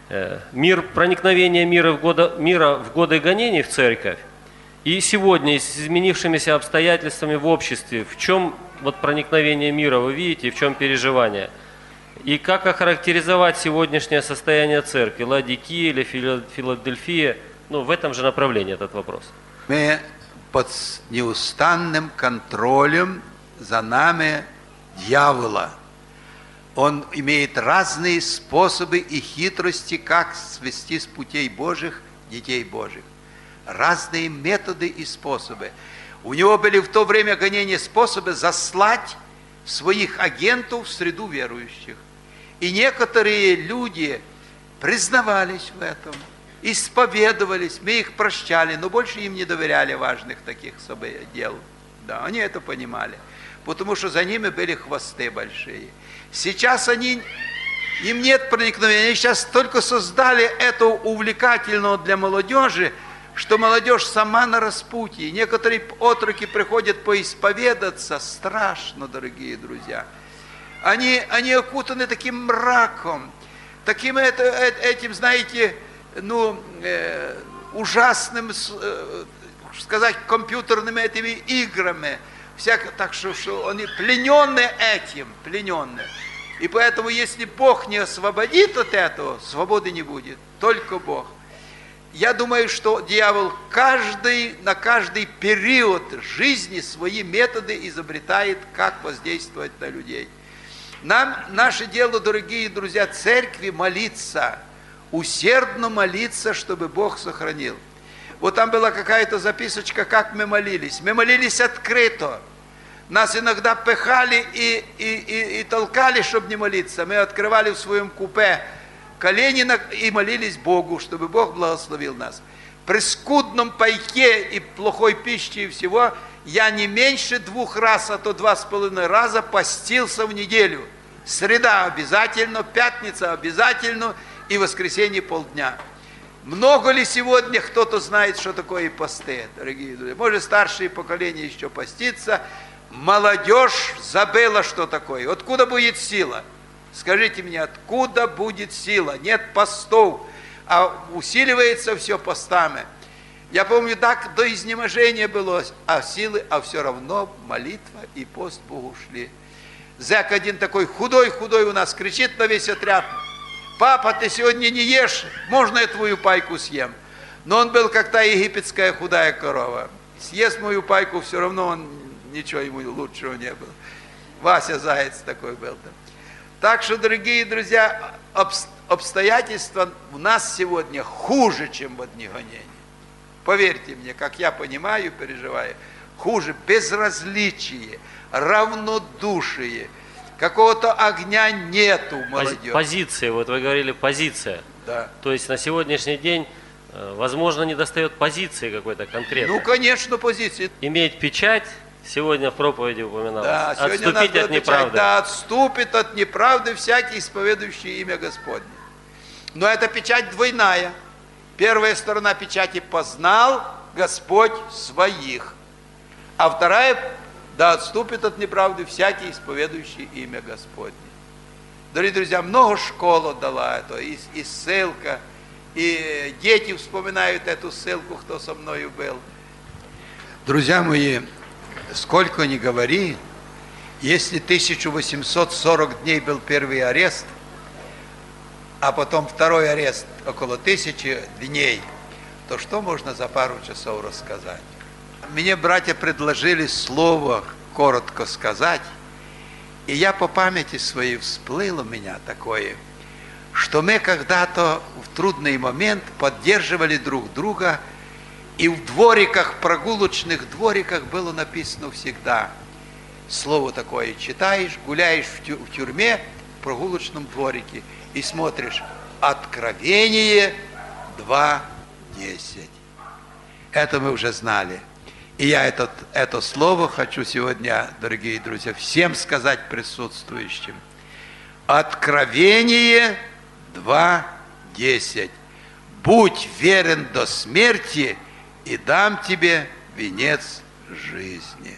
проникновение мира в годы гонений в церковь и сегодня с изменившимися обстоятельствами в обществе, в чем вот проникновение мира вы видите и в чем переживание? И как охарактеризовать сегодняшнее состояние церкви, Ладикия или Филадельфия, в этом же направлении этот вопрос. Мы под неустанным контролем за нами дьявола. Он имеет разные способы и хитрости, как свести с путей Божьих детей Божьих. Разные методы и способы. У него были в то время гонения способы заслать своих агентов в среду верующих. И некоторые люди признавались в этом, исповедовались, мы их прощали, но больше им не доверяли важных таких дел. Да, они это понимали, потому что за ними были хвосты большие. Сейчас им нет проникновения, они сейчас только создали это увлекательного для молодежи, что молодежь сама на распутье. Некоторые отроки приходят поисповедаться, страшно, дорогие друзья. Они окутаны таким мраком, таким этим, знаете, ужасным, сказать, компьютерными этими играми, так что они пленены этим, пленены. И поэтому, если Бог не освободит от этого, свободы не будет, только Бог. Я думаю, что дьявол на каждый период жизни свои методы изобретает, как воздействовать на людей. Наше дело, дорогие друзья, церкви молиться, усердно молиться, чтобы Бог сохранил. Вот там была какая-то записочка, как мы молились. Мы молились открыто. Нас иногда пихали и толкали, чтобы не молиться. Мы открывали в своем купе колени и молились Богу, чтобы Бог благословил нас. При скудном пайке и плохой пище и всего я не меньше 2 раз, а то 2,5 раза постился в неделю. Среда обязательно, пятница обязательно и воскресенье полдня. Много ли сегодня кто-то знает, что такое посты, дорогие друзья? Может, старшее поколение еще постится. Молодежь забыла, что такое. Откуда будет сила? Скажите мне, откуда будет сила? Нет постов, а усиливается все постами. Я помню, так до изнеможения было, а силы, а все равно молитва и пост Богу шли. Зэк один такой худой у нас кричит на весь отряд: папа, ты сегодня не ешь, можно я твою пайку съем? Но он был как та египетская худая корова. Съест мою пайку, все равно ничего ему лучшего не было. Вася Заяц такой был там. Так что, дорогие друзья, обстоятельства у нас сегодня хуже, чем в одни гонения. Поверьте мне, как я понимаю, переживаю, хуже. Безразличие, равнодушие, какого-то огня нету у молодежи. Позиция, вот вы говорили, позиция. Да. То есть на сегодняшний день, возможно, не достает позиции какой-то конкретной. Ну, конечно, позиции. Иметь печать, сегодня в проповеди упоминалось, да, отступить от неправды. Да, отступит от неправды всякий, исповедующий имя Господне. Но эта печать двойная. Первая сторона печати: познал Господь своих. А вторая: да отступит от неправды всякий, исповедующий имя Господне. Дорогие друзья, много школ отдала это, и ссылка, и дети вспоминают эту ссылку, кто со мною был. Друзья мои, сколько ни говори, если 1840 дней был первый арест, а потом второй арест около 1000 дней, то что можно за пару часов рассказать? Мне братья предложили слово коротко сказать, и я по памяти своей всплыл у меня такое, что мы когда-то в трудный момент поддерживали друг друга, и в двориках, прогулочных двориках было написано всегда слово такое: читаешь, гуляешь в тюрьме, в прогулочном дворике, и смотришь Откровение 2:10. Это мы уже знали. И я это слово хочу сегодня, дорогие друзья, всем сказать присутствующим. Откровение 2:10. Будь верен до смерти, и дам тебе венец жизни.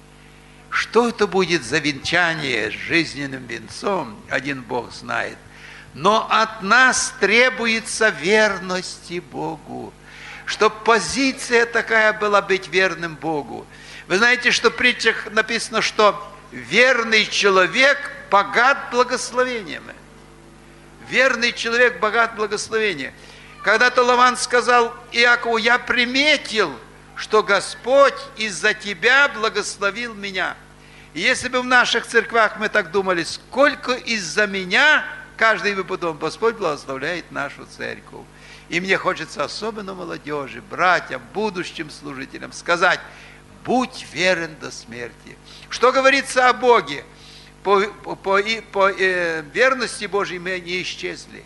Что это будет за венчание с жизненным венцом, один Бог знает. Но от нас требуется верности Богу, чтобы позиция такая была быть верным Богу. Вы знаете, что в притчах написано, что верный человек богат благословениями. Верный человек богат благословением. Когда-то Лаван сказал Иакову: я приметил, что Господь из-за тебя благословил меня. И если бы в наших церквах мы так думали, сколько из-за меня, каждый бы потом, Господь благословляет нашу церковь. И мне хочется особенно молодежи, братьям, будущим служителям сказать: будь верен до смерти. Что говорится о Боге? По верности Божьей мы не исчезли.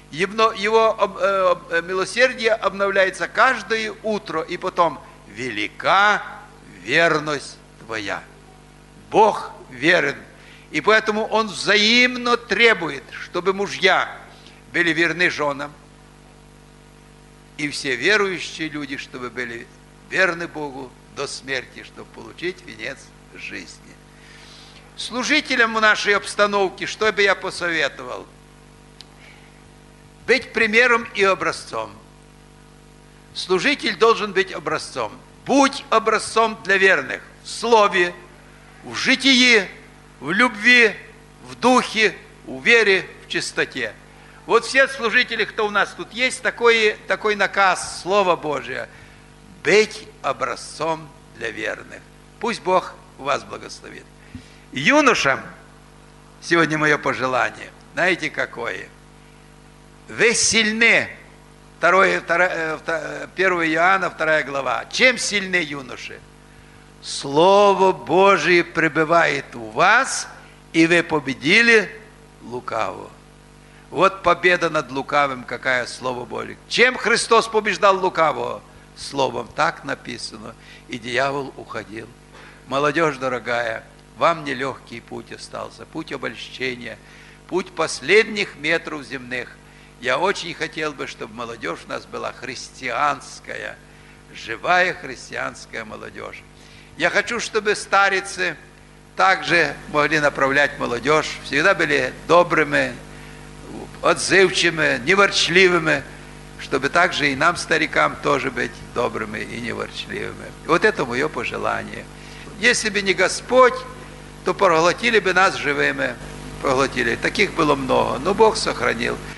Его милосердие обновляется каждое утро, и потом: велика верность твоя. Бог верен, и поэтому Он взаимно требует, чтобы мужья были верны женам, и все верующие люди, чтобы были верны Богу до смерти, чтобы получить венец жизни. Служителям в нашей обстановке, что бы я посоветовал? Быть примером и образцом. Служитель должен быть образцом. Будь образцом для верных в слове, в житии, в любви, в духе, в вере, в чистоте. Вот все служители, кто у нас тут есть, такой наказ, Слово Божие: быть образцом для верных. Пусть Бог вас благословит. Юношам сегодня мое пожелание, знаете какое? Вы сильны. 1 Иоанна, 2 глава. Чем сильны юноши? Слово Божие пребывает у вас, и вы победили лукавого. Вот победа над лукавым, какая Слово Божие. Чем Христос побеждал лукавого? Словом, так написано. И дьявол уходил. Молодежь дорогая, вам нелегкий путь остался, путь обольщения, путь последних метров земных. Я очень хотел бы, чтобы молодежь у нас была христианская, живая христианская молодежь. Я хочу, чтобы старицы также могли направлять молодежь, всегда были добрыми, отзывчивыми, неворчливыми, чтобы также и нам, старикам, тоже быть добрыми и неворчливыми. Вот это мое пожелание. Если бы не Господь, то проглотили бы нас живыми, проглотили. Таких было много, но Бог сохранил.